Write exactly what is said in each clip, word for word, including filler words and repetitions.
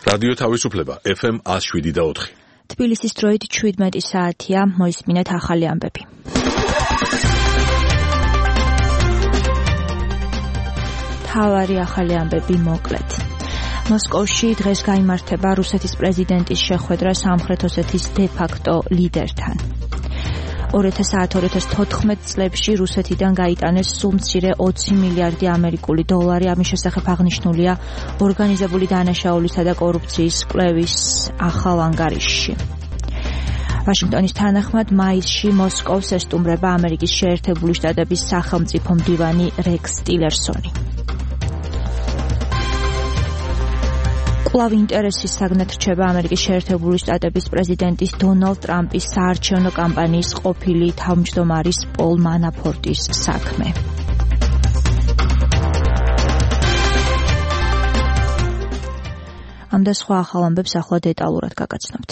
რადიო თავისუფლება ეფ ემ one oh seven და four. თბილისის დროით შვიდმეტი საათია, მოისმინეთ ახალი ამბები. თავარი ახალი ამბები მოკლედ. მოსკოვში დღეს გაიმართება რუსეთის პრეზიდენტის შეხვედრა სამხრეთ ოსეთის დე-ფაქტო ლიდერთან. two thousand two thousand fourteen წლებში რუსეთიდან გაიტანეს სულ მცირე twenty მილიარდი ამერიკული დოლარი, ამის შესახებ აღნიშნულია ორგანიზებული დანაშაულისა და კორუფციის კვლევის ახალ ანგარიშში. ვაშინგტონის თანახმად მაისში მოსკოვს ესტუმრება ამერიკის შეერთებული შტატების სახელმწიფო მდივანი რექს ტილერსონი. კვლავ ინტერესის საგნად რჩება ამერიკის შეერთებული შტატების პრეზიდენტის დონალდ ტრამპის საარჩევნო კამპანიის ყოფილი თავმჯდომარის პოლ მანაფორტის საქმე. ამ და სხვა ახალ ამბებს ახლა დეტალურად გაგაცნობთ.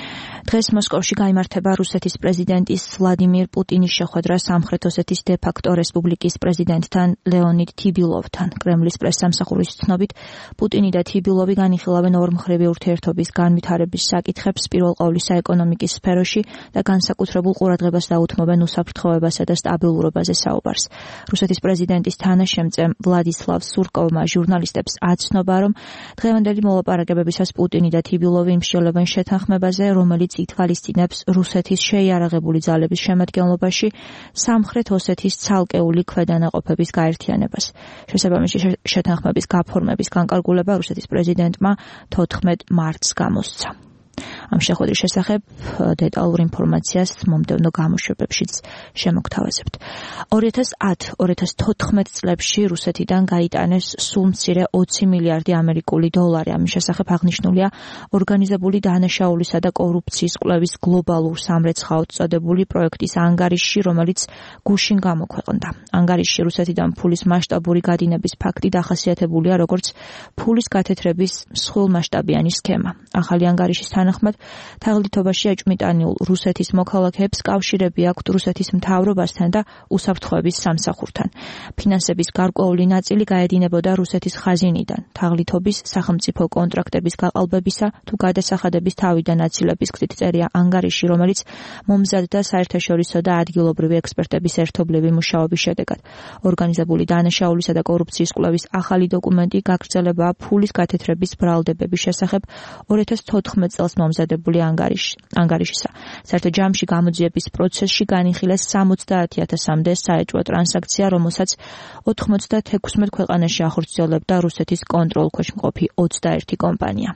დღეს მოსკოვში გაიმართება რუსეთის პრეზიდენტის ვლადიმირ პუტინის შეხვედრა სამხრეთ ოსეთის დე-ფაქტო რესპუბლიკის პრეზიდენტთან ლეონიდ თიბილოვთან. კრემლის პრესსამსახურის ცნობით, პუტინი და თიბილოვი განიხილავენ ორმხრივი ურთიერთობის განვითარების საკითხებს პირველ ყოვლისა ეკონომიკის სფეროში და განსაკუთრებულ ყურადღებას დაუთმობენ უსაფრთხოებასა და სტაბილურობაზე საუბარს. რუსეთის პრეზიდენტის თანაშემწე ვლადისლავ სურკოვმა ჟურნალისტებს აცნობა, რომ დღევანდელი მოლაპარაკებებისას პუტინი და თიბილოვი იმსჯელებენ შეთანხმებაზე, რომელიც ითვალისწინებს რუსეთის შეიარაღებული ძალების შემადგენლობაში სამხრეთ ოსეთის ცალკეული ქვედანაყოფების გაერთიანებას. შესაბამისი შეთანხმების გაფორმების განკარგულება რუსეთის პრეზიდენტმა თოთხმეტ მარტს გამოსცა. ამ შეხვედრის შესახებ დეტალურ ინფორმაციას მომდევნო გამოშვებებშიც შემოგთავაზებთ. two thousand ten two thousand fourteen წლებში რუსეთიდან გაიტანეს სულ მცირე twenty მილიარდი ამერიკული დოლარი. ამის შესახებ აღნიშნულია ორგანიზებული დანაშაულისა და კორუფციის კვლევის გლობალურ სამრეცხაოდ წოდებული პროექტის ანგარიშში, რომელიც გუშინ გამოქვეყნდა. ანგარიშში რუსეთიდან ფულის მასშტაბური გადინების ფაქტი დახასიათებულია როგორც ფულის გათეთრების მსხვილმასშტაბიანი სქემა. ახალი ანგარიშის თანახმად, თაღლითობაში ეჭვმიტანილ რუსეთის მოქალაქეებს კავშირები აქვთ რუსეთის მთავრობასთან და უსაფრთხოების სამსახურთან. ფინანსების გარკვეული ნაწილი გაედინებოდა რუსეთის ხაზინიდან, თაღლითობის სახელმწიფო კონტრაქტების გაყალბებისა თუ გადასახადების თავიდან აცილების გზით წერია ანგარიში, რომელიც მომზადდა საერთაშორისო და ადგილობრივი ექსპერტების ერთობლივი მუშაობის შედეგად. ორგანიზებული დანაშაულისა და კორუფციის კვლევის ახალი დოკუმენტი გაგრძელებაა ფულის გათეთრების ბრალდებების შესახებ two thousand fourteen წელს მომზადებული ანგარიშისა. საერთო ჯამში გამოძიების პროცესში განიხილეს seventy ათასამდე საეჭვო ტრანზაქცია, რომელსაც ninety-six ქვეყანაში ახორციელებდა რუსეთის კონტროლქვეშ მყოფი twenty-one კომპანია.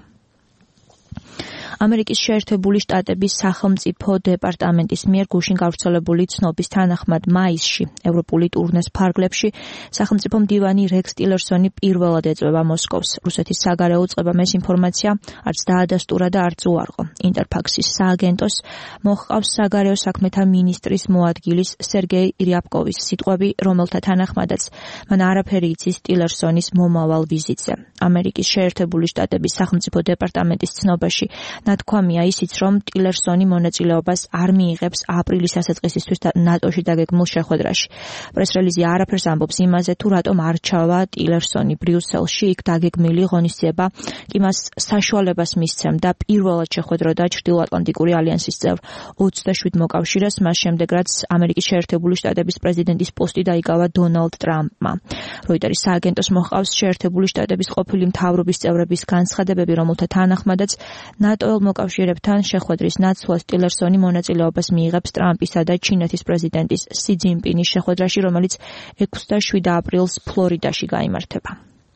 ამერიკის შეერთებული შტატების სახელმწიფო დეპარტამენტის მიერ გუშინ გავრცელებული ცნობის თანახმად მაისში ევროპული ტურნეს ფარგლებში სახელმწიფო მდივანი რექს ტილერსონი პირველად ეწვევა მოსკოვს. რუსეთის საგარეო წყებამ ეს ინფორმაცია არც დაადასტურა და არც უარყო. ინტერფაქსის სააგენტოს მოჰყავს საგარეო საქმეთა მინისტრის მოადგილის სერგეი ირიაპკოვის სიტყვები, რომელთა თანახმადაც მან არაფერი იცის ტილერსონის მომავალ ვიზიტზე. ამერიკის შეერთებული შტატების სახელმწიფო დეპარტამენტის ცნობაში ნათქვამია ისიც, რომ ტილერსონი მონაწილეობას არ მიიღებს აპრილის დასაწყისისთვის ნატოში დაგეგმულ შეხვედრაში. პრესრელიზი არაფერს ამბობს იმაზე, თუ რატომ არ ჩავა ტილერსონი ბრიუსელში, იქ დაგეგმილი ღონისძიება კი მას საშუალებას მისცემდა პირველად შეხვედროდა ჩრდილოატლანტიკური ალიანსის წევრ twenty-seven მოკავშირეს, მას შემდეგ რაც ამერიკის შეერთებული შტატების პრეზიდენტის პოსტი დაიკავა დონალდ ტრამპმა. როიტერის სააგენტოს მოჰყავს შეერთებული შტატების ყოფილი მთავრობის წევრების განცხადებები, რომელთა თანახმადაც ნატოელ მოკავშირეებთან შეხვედრის ნაცვლად ტილერსონი მონაწილეობას მიიღებს ტრამპისა და ჩინეთის პრეზიდენტის სი ძინპინის შეხვედრაში, რომელიც twenty-seven აპრილს ფლორიდაში გაიმართება.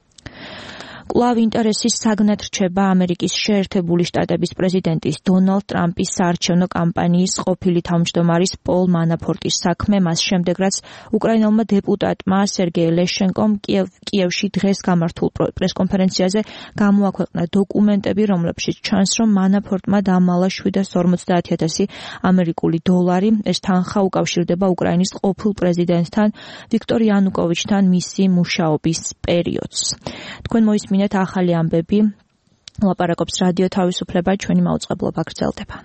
კვლავ ინტერესის საგნად რჩება ამერიკის შეერთებული შტატების პრეზიდენტის დონალდ ტრამპის საარჩევნო კამპანიის ყოფილი თავმჯდომარის პოლ მანაფორტის საქმე, მას შემდეგ რაც უკრაინელმა დეპუტატმა სერგეი ლეშენკომ კიევში დღეს გამართულ პრესკონფერენციაზე გამოაქვეყნა დოკუმენტები, რომლებშიც ჩანს, რომ მანაფორტმა დამალა seven hundred forty ათასი ამერიკული დოლარი. ეს თანხა უკავშირდება უკრაინის ყოფილ პრეზიდენტთან ვიქტორ იანუკოვიჩთან მისი მუშაობის პერიოდს. თქვენ მოისმინეთ ახალი ამბები, ლაპარაკობს რადიო თავისუფლება, ჩვენი მაუწყებლობა გრძელდება.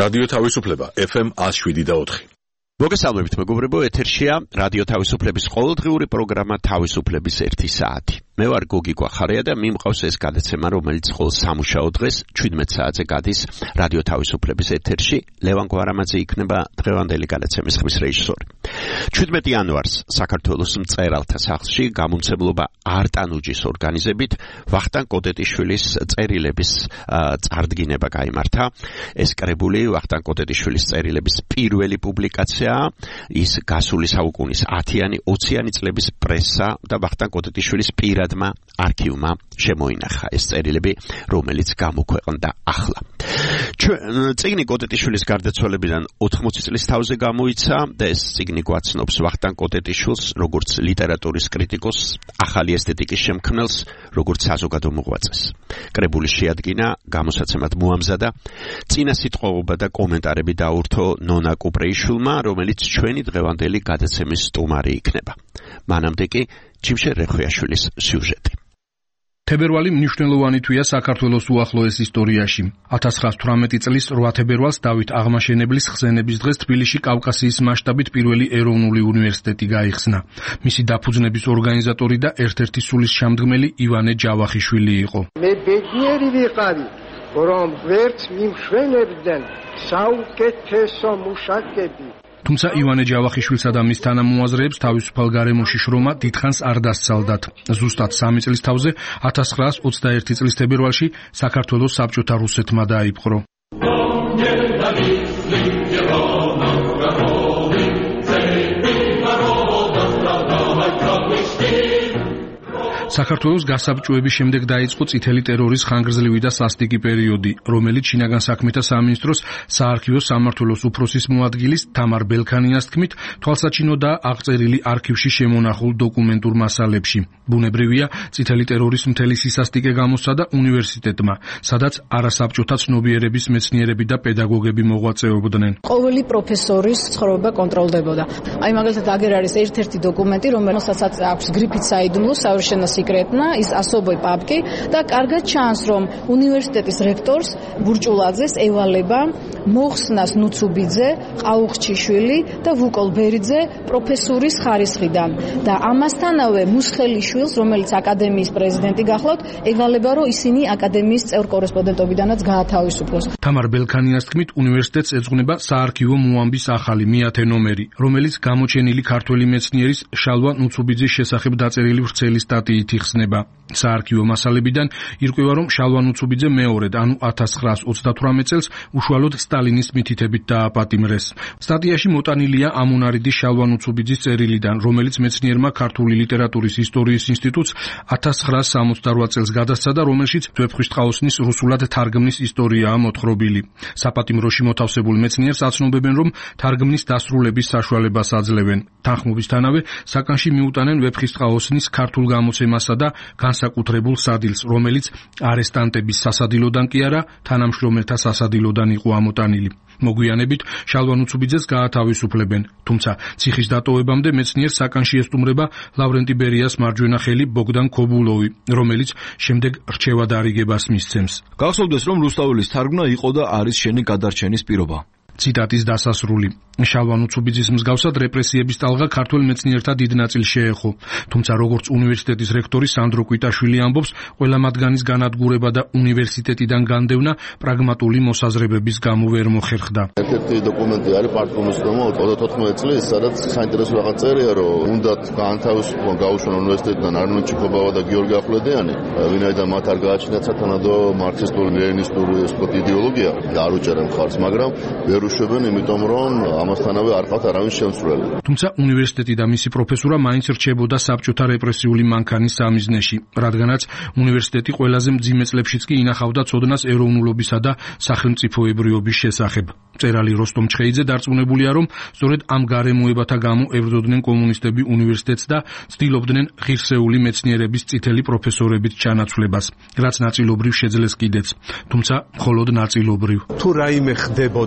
რადიო თავისუფლება ეფ ემ one oh seven და four. მოგესალმებით მეგობრებო, ეთერშია რადიო თავისუფლების ყოველდღიური პროგრამა თავისუფლების ერთი საათი. მე ვარ გოგი გვახარია და მიმყავს ეს გადაცემა, რომელიც ყოველ სამუშაო დღეს seventeen საათზე გადის რადიო თავისუფლების ეთერში. ლევან გვარამაძე იქნება დღევანდელი გადაცემის ხმის რეჟისორი. seventeen იანვარს საქართველოს მწერალთა სახლში გამომცემლობა არტანუჯის ორგანიზებით ვახტანგ კოტეტიშვილის წერილების წარდგინება გაიმართა. ეს კრებული ვახტანგ კოტეტიშვილის წერილების პირველი პუბლიკაცია ის გასული საუკუნის ათიანი, ოციანი წლების პრესა და ვახტანგ კოტეტიშვილის პირადმა არქივმა შემოინახა ეს წერილები, რომელიც გამოქვეყნდა ახლა. წიგნი კოტეტიშვილის გარდაცვალებიდან ოთხმოცი წლის თავზე გამოიცა და ეს წიგნი გვაცნობს ვახტანგ კოტეტიშვილს როგორც ლიტერატურის კრიტიკოსს, ახალი ესთეტიკის შემქმნელს, როგორც საზოგადო მოღვაწეს. კრებული შეადგინა, გამოსაცემად მოამზადა, წინასიტყვაობა და კომენტარები დაურთო ნონა კუპრეიშვილმა, რომელიც ჩვენი დღევანდელი გადაცემის სტუმარი იქნება. მანამდე კი ჯიმშე რეხვიაშვილის სიუჟეტი. თებერვალი მნიშვნელოვანი თვეა საქართველოს უახლოეს ისტორიაში. one thousand nine hundred twelve წლის eight თებერვალს დავით აღმაშენებლის ხსენების დღეს თბილისში კავკასიის მასშტაბით პირველი ეროვნული უნივერსიტეტი გაიხსნა. მისი დაფუძნების ორგანიზატორი და ერთ-ერთი სულისჩამდგმელი ივანე ჯავახიშვილი იყო. მე ბედნიერი ვიყავი, რომ ვერც მიმშვენებდნენ საუკეთესო მუშაკები. თუმცა ივანე ჯავახიშვილსა და მის თანამოაზრეებს თავისუფალ გარემოში შრომა დიდხანს არ დასცალდათ. ზუსტად სამი წლის თავზე one thousand nine hundred twenty-one წლის თებერვალში საქართველოს საბჭოთა რუსეთმა დაიპყრო. საქართველოს გასაბჭოების შემდეგ დაიწყო წითელი ტერორის ხანგრძლივი და სასტიკი პერიოდი, რომელიც შინაგან საქმეთა სამინისტროს საარქივო სამმართველოს უფროსის მოადგილის თამარ ბელქანიას თქმით, თვალსაჩინოდაა აღწერილი არქივში შემონახულ დოკუმენტურ მასალებში. ბუნებრივია, წითელი ტერორის მთელი სისასტიკე გამოსცადა უნივერსიტეტმა, სადაც არასაბჭოთა ცნობიერების მეცნიერები და პედაგოგები მოღვაწეობდნენ. ყოველი პროფესორის ცხოვრება კონტროლდებოდა. აი მაგალითად აგერ არის ერთ-ერთი დოკუმენტი, რომელსაც აქვს გრიფით საიდუმლო საერთაშორისო სიკრეტნა, ის ასობოი პაპკი და კარგად ჩანს, რომ უნივერსიტეტის რექტორს ბურჭულაძეს ევალება მოხსნას ნუცუბიძე, ყაუხჩიშვილი და ვუკოლ ბერიძე პროფესურის ხარისხიდან და ამასთანავე მუსხელიშვილს, რომელიც აკადემიის პრეზიდენტი გახლავთ, ევალება, რომ ისინი აკადემიის წევრ კორესპონდენტობიდანაც გაათავისუფლოს. თამარ ბელქანიას თქმით, უნივერსიტეტს ეძღვნება საარქივო მოამბის ახალი მეათე ნომერი, რომელიც გამოჩენილი ქართველი მეცნიერის შალვა ნუცუბიძის შესახებ დაწერილი ვრცელი სტატიით იხსნება. საარქივო მასალებიდან ირკვევა, რომ შალვა ნუცუბიძე მეორედ, ანუ one thousand nine hundred thirty-eight წელს უშუალოდ სტალინის მითითებით დააპატიმრეს. სტატიაში მოტანილია ამონარიდის შალვა ნუცუბიძის წერილიდან, რომელიც მეცნიერმა ქართული ლიტერატურის ისტორიის ინსტიტუტს one thousand nine hundred seventy-eight წელს გადასცა და რომელშიც ვეფხვისტყაოსნის რუსულად თარგმნის ისტორიაა მოთხრობილი. საპატიმროში მოთავსებულ მეცნიერს აცნობებენ, რომ თარგმნის დასრულების საშუალებას აძლევენ. თანხმობისთანავე საკანში მიუტანენ ვეფხვისტყაოსნის ქართულ გამოცემასა და განსაკუთრებულ სადილს, რომელიც არესტანტების სასადილოდან კი არა, თანამშრომელთა სასადილოდან იყო ამოტანილი. მოგვიანებით შალვა ნუცუბიძეს გაათავისუფლებენ, თუმცა ციხის დატოვებამდე მეცნიერს საკანში ესტუმრება ლავრენტი ბერიას მარჯვენა ხელი ბოგდან ქობულოვი, რომელიც შემდეგ რჩევადარიგებას მისცემს. გახსოვდეს, რომ რუსთაველის თარგმნა იყო და არის შენი გადარჩენის პირობა. ციტატის დასასრული. შალვა ნუცუბიძის მსგავსად რეპრესიების ტალღა ქართველ მეცნიერთა დიდ ნაწილს შეეხო. თუმცა როგორც უნივერსიტეტის რექტორი სანდრო კვიტაშვილი ამბობს, ყველა მათგანის განადგურება და უნივერსიტეტიდან განდევნა პრაგმატული მოსაზრებების გამო ვერ მოხერხდა. ერთ-ერთი დოკუმენტი არის პარტკომის ნომა ოცდათოთხმეტი წლის, სადაც საინტერესო რაღაც წერია, რომ უნდათ გაანთავისუფლონ გაუშვან უნივერსიტეტიდან არნოლდ ჩიქობავა და გიორგი ახვლედიანი, ვინაიდან მათ არ გააჩნიათ სათანადო მარქსისტული ლენინისტური იდეოლოგია და არ უჭერენ ხარს, მაგრამ ვერ უშვებენ, იმიტომ რომ ამასთანავე არ ყავთ არავის შემსრულებელი. თუმცა უნივერსიტეტი და მისი პროფესურა მაინც რჩებოდა საბჭოთა რეპრესიული მანქანის სამიზნეში, რადგანაც უნივერსიტეტი ყველაზე მძიმე წლებშიც კი ინახავდა ცოდნას ეროვნულობისა და სახელმწიფოებრიობის შესახებ. მწერალი როსტომ ჩხეიძე დარწმუნებულია, რომ სწორედ ამ გარემოებათა გამო ებრძოდნენ კომუნისტები უნივერსიტეტს და ცდილობდნენ ღირსეული მეცნიერების წითელი პროფესორებით ჩანაცვლებას, რაც ნაწილობრივ შეძლეს კიდეც, თუმცა მხოლოდ ნაწილობრივ. თუ რაიმე ხდებოდა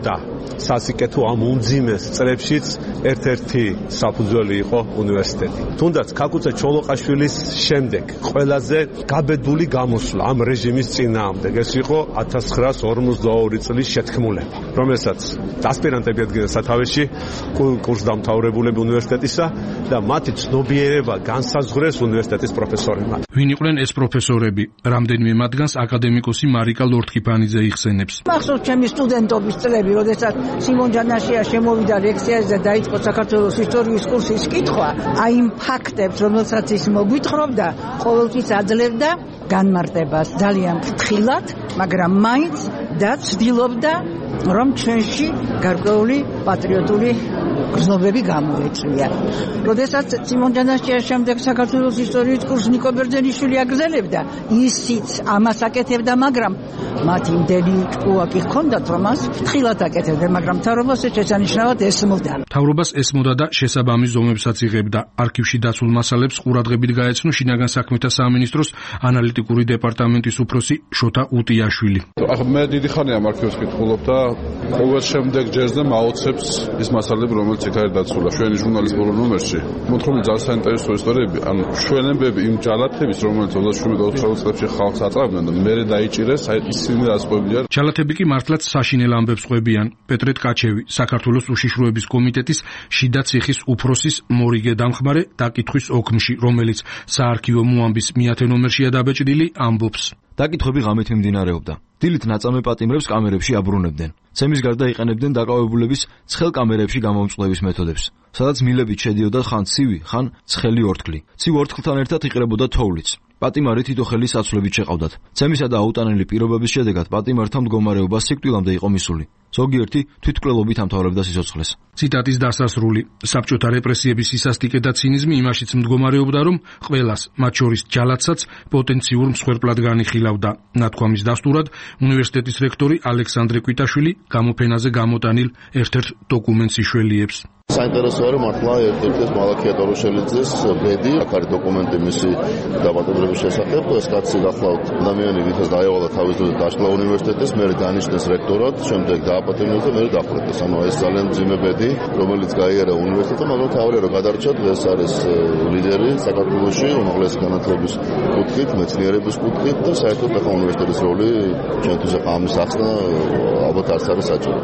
სასიკეთო ამ უმძიმეს წლებშიც ერთ-ერთი საფუძველი იყო უნივერსიტეტი. თუნდაც ქაკუცე ჩოლოყაშვილის შემდეგ ყველაზე გაბედული გამოსვლა ამ რეჟიმის წინააღმდეგ ეს იყო ათას ცხრაას ორმოცდაორი წლის შეთქმულება, რომელსაც ასპირანტები ედგნენ სათავეში, კურსდამთავრებულები უნივერსიტეტისა და მათი ცნობიერება განსაზღვრეს უნივერსიტეტის პროფესორებმა. ვინ იყვნენ ეს პროფესორები? რამდენიმე მათგანს აკადემიკოსი მარიკა ლორთქიფანიძე იხსენებს. მახსოვს ჩემი სტუდენტობის წლები, როდესაც სიმონ ჯანაშია შემოვიდა ლექციაზე და დაიწყო საქართველოს ისტორიის კურსის კითხვა, აი იმ ფაქტებს, რომელსაც ის მოგვითხრობდა, ყოველთვის აძლევდა განმარტებას ძალიან ფრთხილად, მაგრამ მაინც და ცდილობდა რომ ჩვენში გარკვეული პატრიოტული გრძნობები გამოეწვია. როდესაც სიმონ ჯანაშიას შემდეგ საქართველოს ისტორიის კურსს ნიკო ბერძენიშვილი აგრძელებდა, ისიც ამას აკეთებდა, მაგრამ მათი იმდენი ჭკუაკი ჰქონდათ, რომ მას ფრთხილად აკეთებდა, მაგრამ მთავრობას შესანიშნავად ესმოდა. მთავრობას ესმოდა და შესაბამის ზომებსაც იღებდა. არქივში დაცულ მასალებს ყურადღებით გაეცნო შინაგან საქმეთა სამინისტროს ანალიტიკური დეპარტამენტის უფროსი შოთა უტიაშვილი. მე დიდი ხანია ამ არქივს კითხულობ და ყოველ შემდეგ ჯერზე მაოცებს ის მასალები, რომელიც იქ არის დაცული. ჩვენი ჟურნალის ბოლო ნომერში მოთხრობილი ძალიან საინტერესო ისტორიები, ან ჩვენებები იმ ჯალათების, რომელიც ოცდაშვიდ ოცდაოთხ წლებში ხალხს აწავდნენ და მერე დაიჭირეს, ისინი დასწყვებიან. ჯალათები კი მართლაც საშინელ ამბებს ყვებიან. პეტრე ტკაჩევი, საქართველოს უშიშროების კომიტეტის შიდა ციხის უფროსის მორიგე დამხმარე დაკითხვის ოქმში, რომელიც საარქივო მოამბის მეათე ნომერშია დაბეჭდილი, ამბობს. დაკითხვები ღამით მიმდინარეობდა. დილით ნაწამე პატიმრებს კამერებში აბრუნებდნენ. ცემის გარდა იყენებდნენ დაკავებულების ცხელ კამერებში გამომწყვლევის მეთოდებს, სადაც მილებით შედიოდა ხან ცივი, ხან ცხელი ორთქლი. ცივ ორთქლთან ერთად იყრებოდა თოვლიც. პატიმარი თითო ხელის აცვლებით შეყავდათ. ცემისა და აუტანელი პირობების შედეგად პატიმართა მდგომარეობა სიკვდილამდე იყო მისული. ზოგიერთი თვითმკვლელობით ამთავრებდა სიცოცხლეს. ციტატის დასასრული. საბჭოთა რეპრესიების სისასტიკე და ცინიზმი იმაშიც მდგომარეობდა, რომ ყველას, მათ შორის ჯალათსაც, პოტენციურ მსხვერპლად განიხილავდა. ნათქვამის დასტურად უნივერსიტეტის რექტორი ალექსანდრე კვიტაშვილი გამოფენაზე გამოტანილ ერთ-ერთ დოკუმენტს იშველიებს. საინტერესოა რომ მართლა ერთ-ერთი ეს მალაქია დოროშელიძის ბედი, აქ არის დოკუმენტი მისი დაპატიმრების შესახებ, ეს კაცი გახლავთ ადამიანი, ვისაც დაევალა თავის დროზე დაშლა უნივერსიტეტის, მერე დანიშნეს რექტორად, შემდეგ დააპატიმრეს და მერე დახვრიტეს. ანუ ეს ძალიან მძიმე ბედი, რომელიც გაიარა უნივერსიტეტმა, მაგრამ თავარია რომ გადარჩა, დღეს არის ლიდერი საქართველოში, უმაღლესი განათლების კუთხით, მეცნიერების კუთხით და საერთოდ ახლა უნივერსიტეტის როლი ჩვენთვის ახლა ამის ახსნა ალბათ არც არის საჭირო.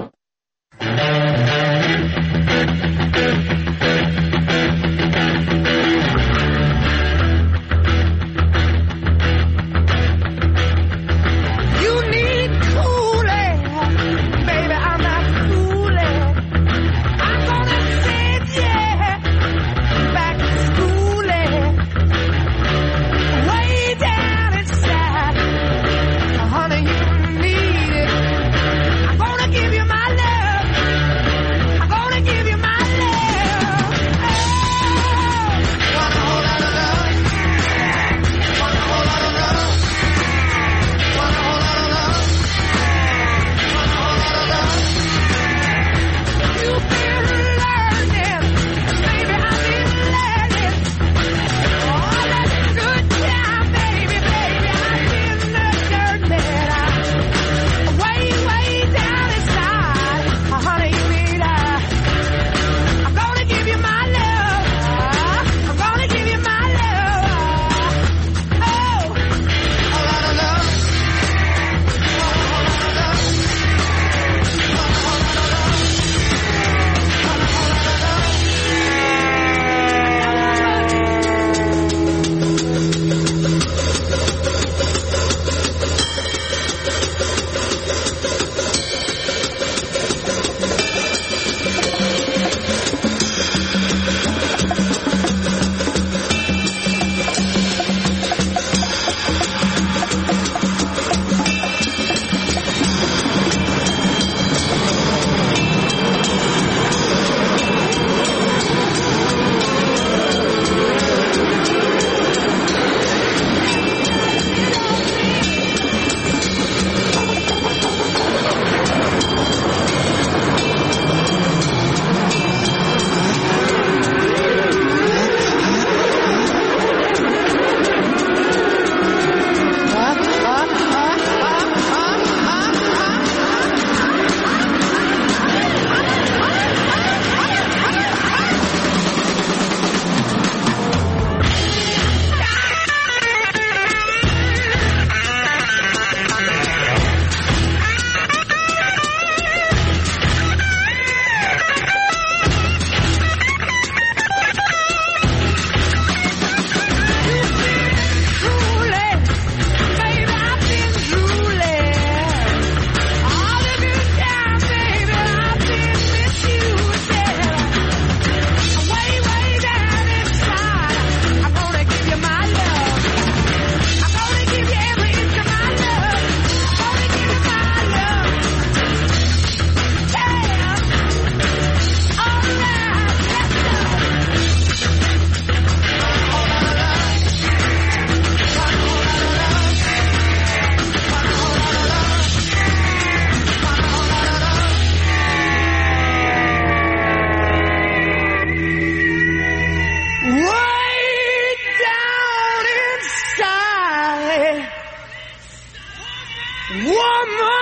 mama,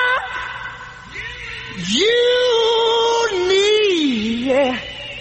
you need yeah.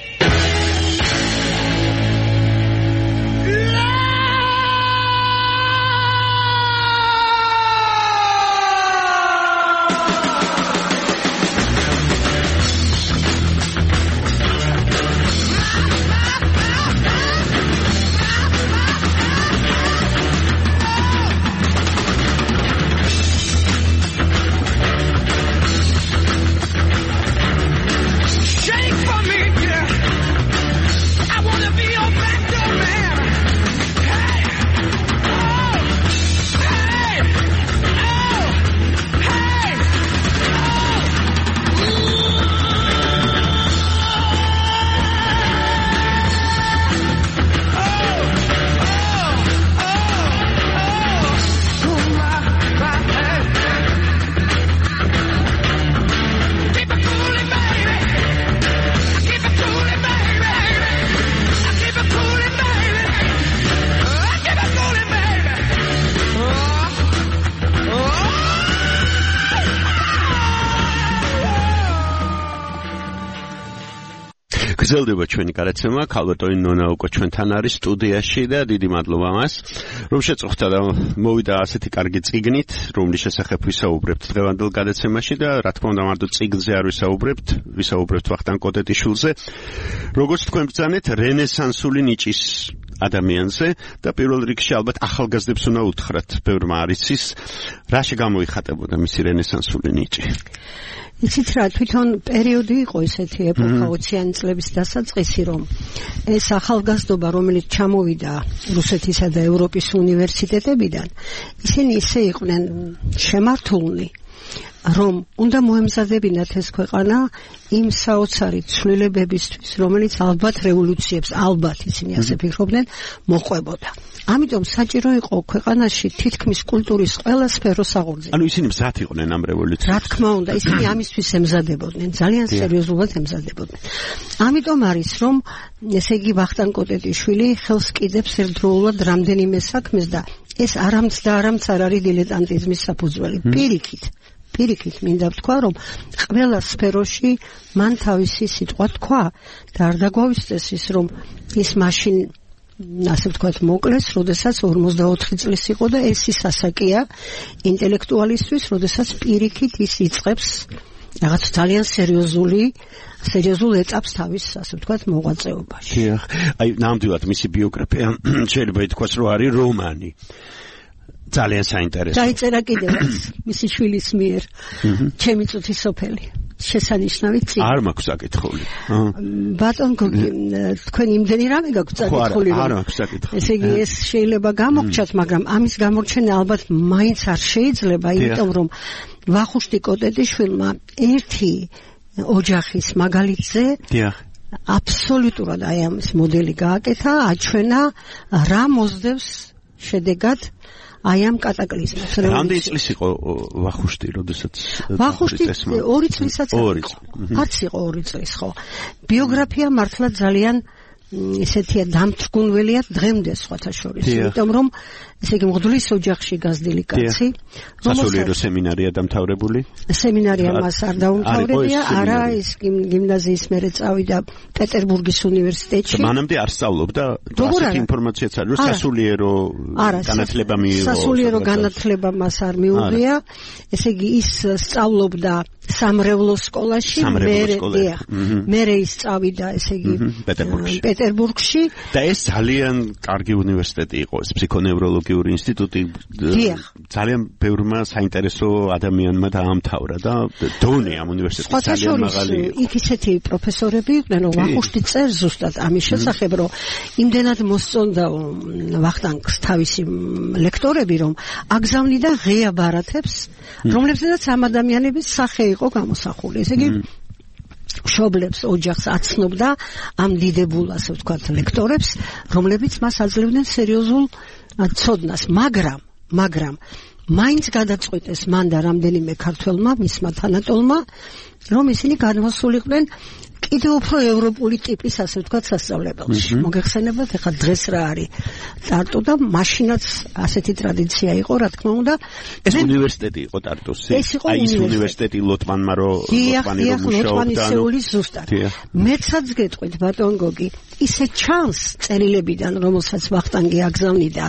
გრძელდება ჩვენი გადაცემა, ქალბატონი ნონა უკვე ჩვენთან არის სტუდიაში და დიდი მადლობა მას, რომ შეწუხდა და მოვიდა ასეთი კარგი წიგნით, რომლის შესახებ ვისაუბრებთ დღევანდელ გადაცემაში და რა თქმა უნდა მარტო წიგნზე არ ვისაუბრებთ, ვისაუბრებთ ვახტანგ კოტეტიშვილზე. როგორც თქვენ ბრძანეთ, რენესანსული ნიჭის ადამიანზე და პირველ რიგში ალბათ ახალგაზრდებს უნდა უთხრათ, ბევრმა არ იცის, რა შეგამოიხატებოდა მისი რენესანსული ნიჭი. იცით რა, თვითონ პერიოდი იყო ესეთი ეპოქა ოციანი წლების დასაწყისი, რომ ეს ახალგაზრდობა, რომელიც ჩამოვიდა რუსეთისა და ევროპის უნივერსიტეტებიდან, ისინი ისე იყვნენ შემართულნი, რომ უნდა მოემზადებინათ ეს ქვეყანა იმ საოცარი ცვლილებებისთვის, რომელიც ალბათ რევოლუციებს, ალბათ ისინი ასე ფიქრობდნენ, მოყვებოდა. ამიტომ საჭირო იყო ქვეყანაში თითქმის კულტურის ყველა სფეროს აღორძინება. ანუ ისინი მზად იყვნენ ამ რევოლუციას. რა თქმა უნდა, ისინი ამისთვის ემზადებოდნენ, ძალიან სერიოზულად ემზადებოდნენ. ამიტომ არის, რომ ესე იგი ვახტანგ კოტეტიშვილი ხელს კიდებს ერთდროულად რამდენიმე საქმეს და ეს არამც და არამც არ არის დილეტანტიზმის საფუძველი. პირიქით პირიქით მინდა ვთქვა, რომ ყველა სფეროში მან თავისი სიტყვა თქვა და არ დაგვავიწყდეს ის, რომ ის მაშინ ასე ვთქვათ მოკლეს, როდესაც ორმოცდაოთხი წლის იყო და ეს ის ასაკია ინტელექტუალისთვის, როდესაც პირიქით ის იწყებს რაღაც ძალიან სერიოზული სერიოზულ ეტაპს თავის, ასე ვთქვათ, მოღვაწეობაში. დიახ, აი ნამდვილად მისი ბიოგრაფია შეიძლება ითქვას, რომ არის რომანი. ძალიან საინტერესო. დაიწერა კიდევაც მისი შვილის მიერ, ჩემი წუთის სოფელი. შესანიშნავი წიგნი. არ მაქვს საკითხული. ბატონ გოგი, თქვენ იმდენი რამე გაქვთ საკითხული? არ მაქვს საკითხული. ესე იგი ეს შეიძლება გამოგჩათ, მაგრამ ამის გამორჩენა ალბათ მაინც არ შეიძლება, იმიტომ რომ ვახუშტი კოტეტიშვილმა ერთი ოჯახის მაგალითზე აბსოლუტურად აი ამის მოდელი გააკეთა, აჩვენა რა მოსდევს შედეგად აი ამ კატაკლიზმს. რამდენი წლის იყო ვახუშტი, როდესაც ვახუშტი ორი წლისაც არც იყო ორი წლის, ხო. ბიოგრაფია მართლა ძალიან ესეთია დამთრგუნველია დღემდე სხვათა შორის, იმიტომ რომ ესე იგი მღვდლის ოჯახში გაზრდილი კაცი, სასულიერო სემინარია დამთავრებული? სემინარია მას არ დაუმთავრებია, არა, ის გიმნაზიის მერე წავიდა პეტერბურგის უნივერსიტეტში. მანამდე არ სწავლობდა, ასეთი ინფორმაციაც არის, რომ სასულიერო განათლება მიიღო. სასულიერო განათლება მას არ მიუღია, ესე იგი ის სწავლობდა სამრევლო სკოლაში, მერე მერე ის წავიდა, ესე იგი პეტერბურგში. და ეს ძალიან კარგი უნივერსიტეტი იყო, ეს ფსიქონევროლოგია ინსტიტუტი ძალიან ბევრმა საინტერესო ადამიანმა დაამთავრა და დონე ამ უნივერსიტეტში ძალიან მაღალი იყო. იქ ისეთი პროფესორები იყვნენ, რომ ვახუშტი წერს ზუსტად ამის შესახებ, რომ იმდენად მოსწონდა ვახტანგს თავისი ლექტორები, რომ აგზავნიდა ღია ბარათებს, რომლებზეც ამ ადამიანების სახე იყო გამოსახული. ესე იგი მშობლებს ოჯახს აცნობდა ამ დიდებულ, ასე ვთქვათ, ლექტორებს, რომლებიც მას აძლევდნენ სერიოზულ ცოდნას, მაგრამ, მაგრამ მაინც გადაწყვიტეს მან და რამდენიმე ქართველმა, მისმა თანატოლმა, რომ ისინი გადმოსულიყვნენ კიდევ უფრო ევროპული ტიპის, ასე ვთქვათ, სასწავლებელში. მოგეხსენებათ, ეხლა დღეს რა არის ტარტუ და მაშინაც ასეთი ტრადიცია იყო, რა თქმა უნდა. ეს უნივერსიტეტი იყო ტარტუსი. აი ის უნივერსიტეტი ლოტმანმა რო ლოტმანი რო მუშაობდა. ზუსტად. მეცაც გეტყვით, ბატონ გოგი, ისე ჩანს წერილებიდან, რომელსაც ვახტანგი აგზავნიდა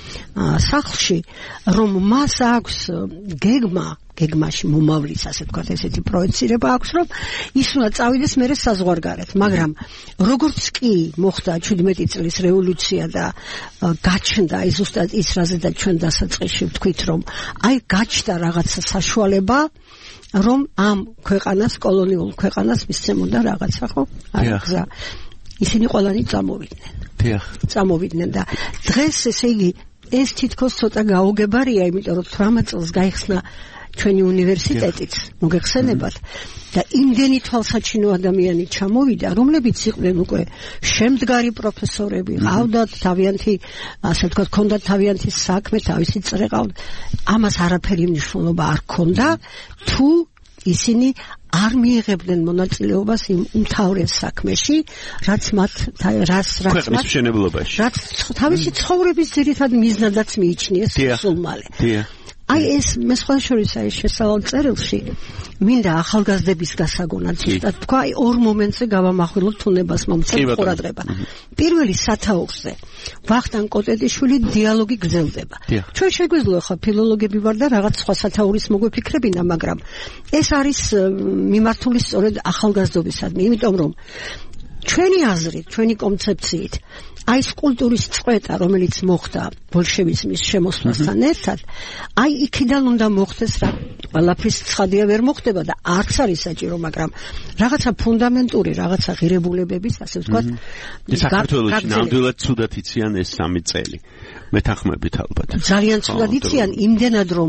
სახლში, რომ მას აქვს გეგმა გეგმაში მომავლის, ასე ვთქვათ, ესეთი პროექცირება აქვს, რომ ის უნდა წავიდეს მერე საზღვარგარეთ, მაგრამ როგორც კი მოხდა შვიდმეტი წლის რევოლუცია და გაჩნდა ის ზუსტად ის რაზედაც ჩვენ დასაწყისში ვთქვით, რომ აი გაჩნდა რაღაცა საშუალება, რომ ამ ქვეყანას, კოლონიურ ქვეყანას მისცემოდა რაღაცა, ხო? არგზა. ისინი ყველანი წამოვიდნენ. დიახ. წამოვიდნენ და დღეს ესე იგი ეს თითქოს ცოტა გაუგებარია, იმიტომ რომ თვრამეტ წელს გაიხსნა ჩვენი უნივერსიტეტიც, მოგეხსენებათ და იმდენი თვალსაჩინო ადამიანი ჩამოვიდა, რომლებიც იყვნენ უკვე შემდგარი პროფესორები, ყავდათ თავიანთი, ასე ვთქვათ, ჰქონდათ თავიანთი საქმე, თავისი წრე ყავდათ. ამას არაფერი მნიშვნელობა არ ჰქონდა, თუ ისინი არ მიიღებდნენ მონაწილეობას იმ უმთავრეს საქმეში, რაც მათ რას რაც ქვეყნის მშენებლობაში, რაც თავისი ცხოვრების ძირითად მიზნადაც მიიჩნიეს სულმალე. აი ეს მე სხვა შორის აი შესავალ წერილში მინდა ახალგაზრდების გასაგონად ზუსტად თქვა, აი ორ მომენტზე გავამახვილოთ თუნებას მომცემ ყურადღება. პირველი სათაურზე ვახტანგ კოტეტიშვილი დიალოგი გრძელდება. ჩვენ შეგვიძლია ხა ფილოლოგები ვარ და რაღაც სხვა სათაურის მოგვიფიქრებინა, მაგრამ ეს არის მიმართული სწორედ ახალგაზრდობისადმი, იმიტომ რომ ჩვენი აზრით, ჩვენი კონცეფციით აი ეს კულტურის წყვეტა, რომელიც მოხდა ბოლშევიზმის შემოსვლასთან ერთად, აი იქიდან უნდა მოხდეს რა, ყველაფრის ცხადია ვერ მოხდება და არც არის საჭირო, მაგრამ რაღაცა ფუნდამენტური, რაღაცა ღირებულებების, ასე ვთქვათ, საქართველოში ნამდვილად ცუდად იციან ეს სამი წელი. მეთანხმებით ალბათ. ძალიან ცუდად იციან, იმდენად რომ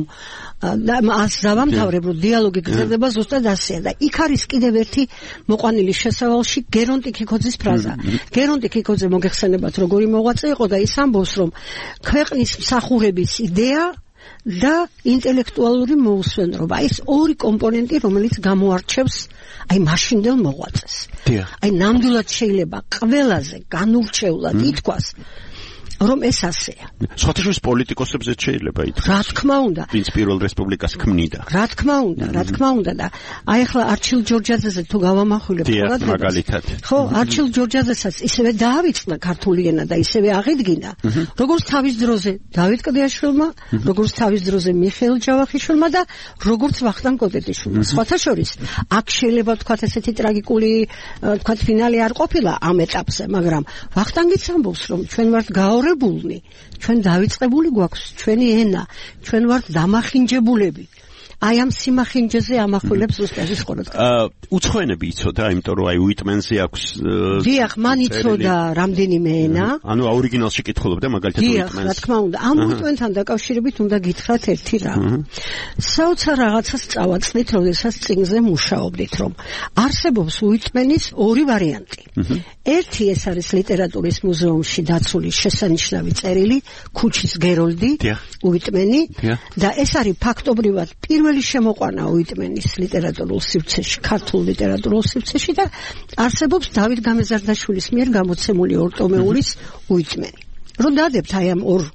მას დავამთავრებ, რომ დიალოგი გრძელდება ზუსტად ასეა და იქ არის კიდევ ერთი მოყვანილი შესავალში გერონტი კიკოძის ფრაზა. გერონტი კიკოძე მოგეხსენებათ, როგორი მოღვაწე იყო და ის ამბობს, რომ ქვეყნის მსახურების იდეა და ინტელექტუალური მოუსვენრობა, ეს ორი კომპონენტი, რომელიც გამოარჩევს აი მაშინდელ მოღვაწეს. აი ნამდვილად შეიძლება ყველაზე განურჩევლად ითქვას, რომ ეს ასეა. სხვათაშორის პოლიტიკოსებზეც შეიძლება ითქვას. რა თქმა უნდა. ვინც პირველ რესპუბლიკას ქმნიდა. რა თქმა უნდა, რა თქმა უნდა და აი ახლა არჩილ ჯორჯაძეზე თუ გავამახვილებ მაგალითად. ხო, არჩილ ჯორჯაძესაც ისევე დაავიწყდა ქართული ენა და ისევე აღიდგინა, როგორც თავის დროზე დავით კლდიაშვილმა, როგორც თავის დროზე მიხეილ ჯავახიშვილმა და როგორც ვახტანგ კოტეტიშვილმა. სხვათაშორის აქ შეიძლება ვთქვათ ესეთი ტრაგიკული ვთქვათ ფინალი არ ყოფილა ამ ეტაპზე, მაგრამ ვახტანგიც ამბობს, რომ ჩვენ ვართ გაორ ჩვენ დავიწყებული გვაქვს ჩვენი ენა, ჩვენ ვართ დამახინჯებულები. აი ამ სიმახინჯეზე ამახვილებს ზუსტად ის ყურადღება. აა უცხოენები იცოდა, იმიტომ რომ აი უიტმენზე აქვს დიახ, მან იცოდა რამდენიმე ენა. ანუ აორიგინალში კითხულობდა მაგალითად უიტმენს. დიახ, რა თქმა უნდა, ამ უიტმენთან დაკავშირებით უნდა გითხრათ ერთი რამ. საოცარ რაღაცას წავაწყდით, როდესაც წიგნზე მუშაობდით, რომ არსებობს უიტმენის ორი ვარიანტი. ერთი ეს არის ლიტერატურის მუზეუმში დაცული შესანიშნავი წერილი, ქუჩის გეროლდი, უიტმენი და ეს არის ფაქტობრივად პირველი შემოყვანა უიტმენის ლიტერატურულ სივრცეში, ქართულ ლიტერატურულ სივრცეში და არსებობს დავით გამეზარდაშვილის მიერ გამოცემული ორტომეულის უიტმენი. რომ დადებთ აი ამ ორ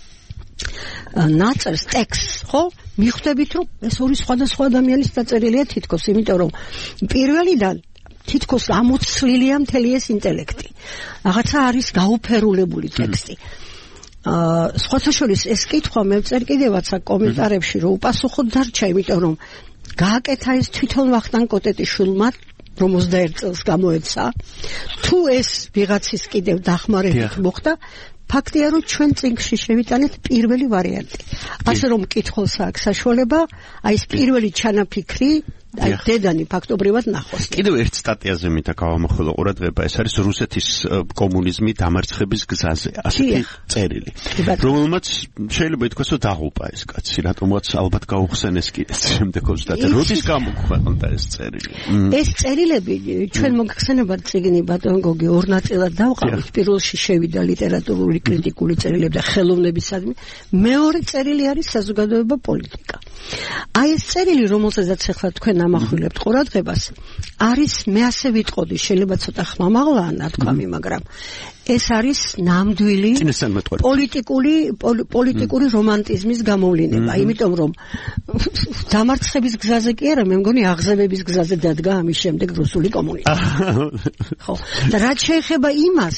ნაწერს ტექსტს, ხო? მიხვდებით, რომ ეს ორი სხვადასხვა ადამიანის დაწერილია თითქოს, იმიტომ რომ პირველიდან თითქოს ამოცლილია მთელი ეს ინტელექტი. რაღაცა არის გაუფერულებული ტექსტი. აა სხვათა შორის ეს კითხვა მე ვწერ კიდევაც აქ კომენტარებში, რომ უპასუხოდ დარჩა, იმიტომ რომ გააკეთა ეს თვითონ ვახტანგ კოტეტიშვილმა, რომ ოცდაერთ წელს გამოეცა. თუ ეს ვიღაცის კიდევ დახმარებით მოხდა, ფაქტია, რომ ჩვენ წიგნში შევიტანეთ პირველი ვარიანტი. ასე რომ მკითხველს აქვს საშუალება, აი ეს პირველი ჩანაფიქრი აი დედანი ფაქტობრივად ნახოს. კიდევ ერთ სტატიაზე მინდა გავამახვილო ყურადღება, ეს არის რუსეთის კომუნიზმი დამარცხების გზაზე, ასეთი წერილი. რომელმაც შეიძლება ითქვას, რომ დაღუპა ეს კაცი, რატომაც ალბათ გაუხსენეს კიდე შემდეგ ოცდაათი. როდის გამოქვეყნდა ეს წერილი? ეს წერილები ჩვენ მოგხსენებათ წიგნი ბატონ გოგი ორ ნაწილად დავყავით. პირველში შევიდა ლიტერატურული კრიტიკული წერილები და ხელოვნებისადმი. მეორე წერილი არის საზოგადოება პოლიტიკა. აი ეს წერილი, რომელზედაც ახლა თქვენ ამახვილებთ ყურადღებას, არის მე ასე ვიტყოდი, შეიძლება ცოტა ხმამაღლაა ნათქვამი, მაგრამ ეს არის ნამდვილი პოლიტიკური პოლიტიკური რომანტიზმის გამოვლინება, იმიტომ რომ დამარცხების გზაზე კი არა, მე მგონი აღზევების გზაზე დადგა ამის შემდეგ რუსული კომუნიზმი. ხო, და რაც შეეხება იმას,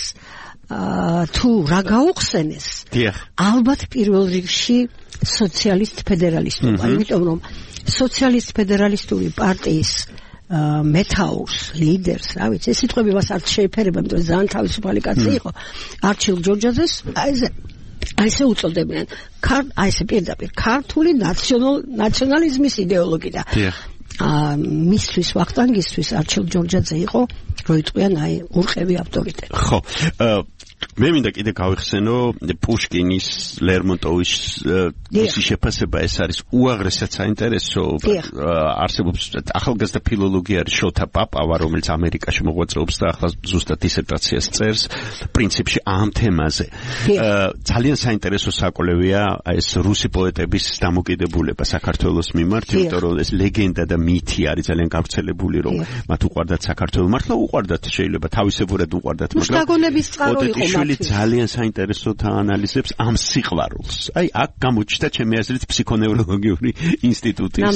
თუ რა გაუხსენეს, ალბათ პირველ რიგში სოციალისტ ფედერალისტობა, იმიტომ რომ სოციალისტ ფედერალისტური პარტიის მეთაურს, ლიდერს, რა ვიცი, ეს სიტყვები მას არც შეეფერება, იმიტომ რომ ძალიან თავისუფალი კაცი იყო, არჩილ ჯორჯაძეს, აი ეს აი ესე უწოდებდნენ, აი ესე პირდაპირ ქართული ნაციონალიზმის იდეოლოგი და მისთვის ვახტანგისთვის არჩილ ჯორჯაძე იყო, როიტყვიან აი ურყევი ავტორიტეტი. ხო, მე მინდა კიდე გავიხსენო პუშკინის, ლერმონტოვის მისი შეფასება, ეს არის უაღრესად საინტერესო. არსებობს ახალგაზრდა ფილოლოგი არის შოთა პაპავა, რომელიც ამერიკაში მოღვაწეობს და ახლა ზუსტად დისერტაციას წერს პრინციპში ამ თემაზე. ძალიან საინტერესო საკვლევია ეს რუსი პოეტების დამოკიდებულება საქართველოს მიმართ, იმიტომ რომ ეს ლეგენდა და მითი არის ძალიან გავრცელებული, რომ მათ უყვარდათ საქართველო. მართლა უყვარდათ, შეიძლება თავისებურად უყვარდათ, მაგრამ შვილი ძალიან საინტერესოდ აანალიზებს ამ სიყვარულს. აი, აქ გამოჩნდა ჩემი აზრით ფსიქონევროლოგიური ინსტიტუტის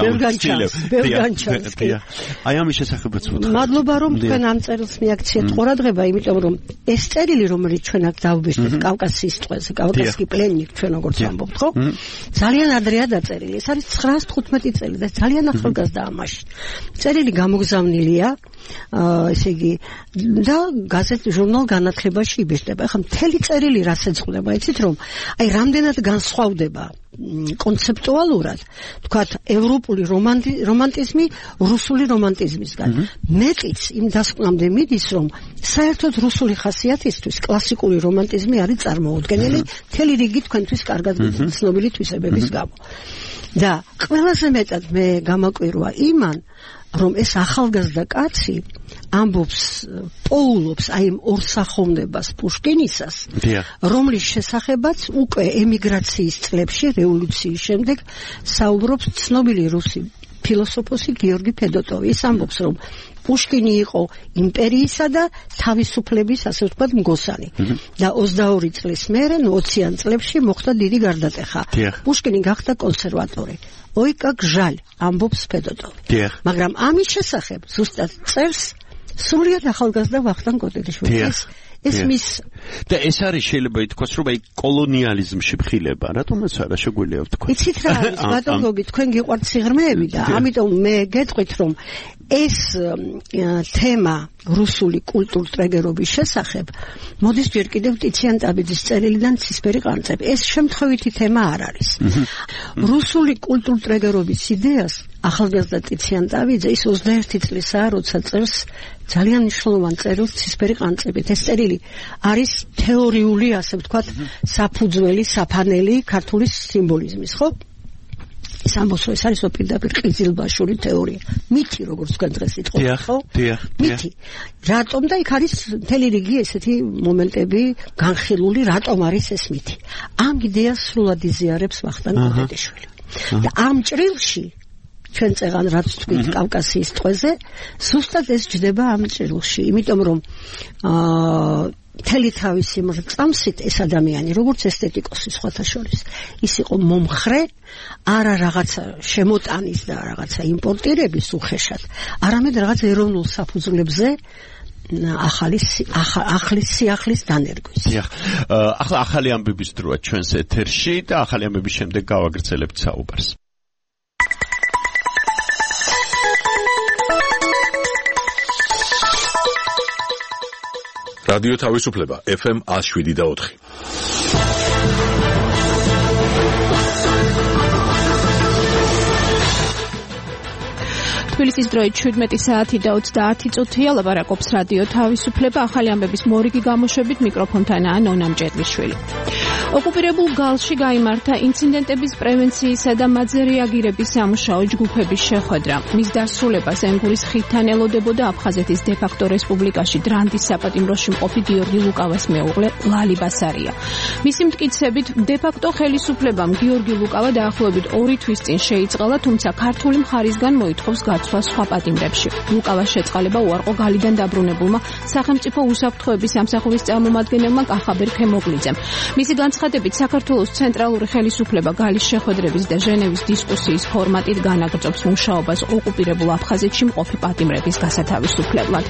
გამოცდილება. აი, ამის შესახებაც ვუთხრობ. მადლობა, რომ თქვენ ამ წერილს მიაქციეთ ყურადღება, იმიტომ რომ ეს წერილი, რომელიც ჩვენ აქ დავუბრუნდით კავკასიის ტყვეზე, კავკასიის პლენიკ ჩვენ როგორც ვამბობთ, ხო? ძალიან ადრეა დაწერილი. ეს არის ცხრაას თხუთმეტი წელი და ძალიან ახალგაზრდაა მაშინ. წერილი გამოგზავნილია, ესე იგი, და გაზეთ ჟურნალ განათლებაში იბეჭდება. ახლა მთელი წერილი რას ეძღვნება, იცით რომ აი რამდენად განსხვავდება კონცეპტუალურად, თქვათ, ევროპული რომანტიზმი რუსული რომანტიზმისგან. მეტიც იმ დასკვნამდე მიდის, რომ საერთოდ რუსული ხასიათისთვის კლასიკური რომანტიზმი არის წარმოუდგენელი, მთელი რიგი თქვენთვის კარგად ცნობილი თვისებების გამო. და ყველაზე მეტად მე გამაკვირვა იმან, რომ ეს ახალგაზრდა კაცი ამბობს, პოულობს აი იმ ორსახოვნებას პუშკინისას, რომლის შესახებაც უკვე ემიგრაციის წლებში, რევოლუციის შემდეგ საუბრობს ცნობილი რუსი ფილოსოფოსი გიორგი ფედოტოვი. ის ამბობს, რომ პუშკინი იყო იმპერიისა და თავისუფლების, ასე ვთქვათ, მგოსანი. და ოცდაორი წლის მერე, ოციან წლებში მოხდა დიდი გარდატეხა. პუშკინი გახდა კონსერვატორი. ой, как жаль, ამბობს ფედოტოვი. მაგრამ ამის შესახებ ზუსტად წერს სრულიად ახალგაზრდა ვახტანგ კოტელიშვილი. ეს მის და ეს არის შეიძლება ითქვას, რომ აი კოლონიალიზმში მხილება, რატომაც არა შეგვიძლია ვთქვათ. იცით რა არის, ბატონ გოგი, თქვენ გიყვართ სიღრმეები და ამიტომ მე გეტყვით, რომ ეს თემა რუსული კულტურტრეგერობის შესახებ მოდის ჯერ კიდევ ტიციან ტაბიძის წერილიდან ცისფერი ყანწები. ეს შემთხვევითი თემა არ არის. რუსული კულტურტრეგერობის იდეას ახალგაზრდა ტიციან ტაბიძე ის ოცდაერთი წლისაა, როცა წერს ძალიან მნიშვნელოვან წერილს ცისფერი ყანწებით. ეს წერილი არის თეორიული, ასე ვთქვათ, საფუძველი, საფანელი ქართული სიმბოლიზმის, ხო? ის ამბობს, რომ ეს არის პირდაპირ ყიზილბაშური თეორია. მითი, როგორც თქვენ დღეს იტყობთ, ხო? მითი. რატომ და იქ არის მთელი რიგი ესეთი მომენტები განხილული, რატომ არის ეს მითი. ამ იდეას სრულად იზიარებს ვახტანგ კოტელიშვილი. და ამ ჭრილში ჩვენ წეღან რაც თქვით კავკასიის ტყვეზე, ზუსტად ეს ჯდება ამ ჭრილში, იმიტომ რომ აა მთელი თავისი მრწამსით ეს ადამიანი, როგორც ესთეტიკოსი სხვათა შორის, ის იყო მომხრე, არა რაღაცა შემოტანის და რაღაცა იმპორტირების უხეშად, არამედ რაღაც ეროვნულ საფუძვლებზე ახალი ახლის სიახლის დანერგვის. ახლა ახალი ამბების დროა ჩვენს ეთერში და ახალი ამბების შემდეგ გავაგრძელებთ საუბარს. რადიო თავისუფლება ეფ ემ ას შვიდი და ოთხი. თბილისის დროით შვიდმეტი საათი და ოცდაათი წუთია. ლაპარაკობს რადიო თავისუფლება, ახალი ამბების მორიგი გამოშვებით, მიკროფონთანაა ნონა მჭედლიშვილი. ოკუპირებულ გალში გაიმართა ინციდენტების პრევენციისა და მათზე რეაგირების სამუშაო ჯგუფების შეხვედრა. მის დასრულებას ენგურის ხიდთან ელოდებოდა აფხაზეთის დე-ფაქტო რესპუბლიკაში დრანდის საპატიმროში მყოფი გიორგი ლუკავას მეუღლე ლალი ბასარია. მისი მტკიცებით, დე-ფაქტო ხელისუფლებამ გიორგი ლუკავა დაახლოებით ორი თვის წინ შეიწყალა, თუმცა ქართული მხარისგან მოითხოვს გაცვლა სხვა პატიმრებში. ლუკავას შეწყალება უარყო გალიდან დაბრუნებულმა სახელმწიფო უსაფრთხოების სამსახურის წარმომადგენელმა კახაბერ ქემოგლიძემ. მისი განცხადებით, საქართველოს ცენტრალური ხელისუფლება გალის შეხვედრების და ჟენევის დისკუსიის ფორმატით განაგრძობს მუშაობას ოკუპირებულ აფხაზეთში მყოფი პატიმრების გასათავისუფლებლად.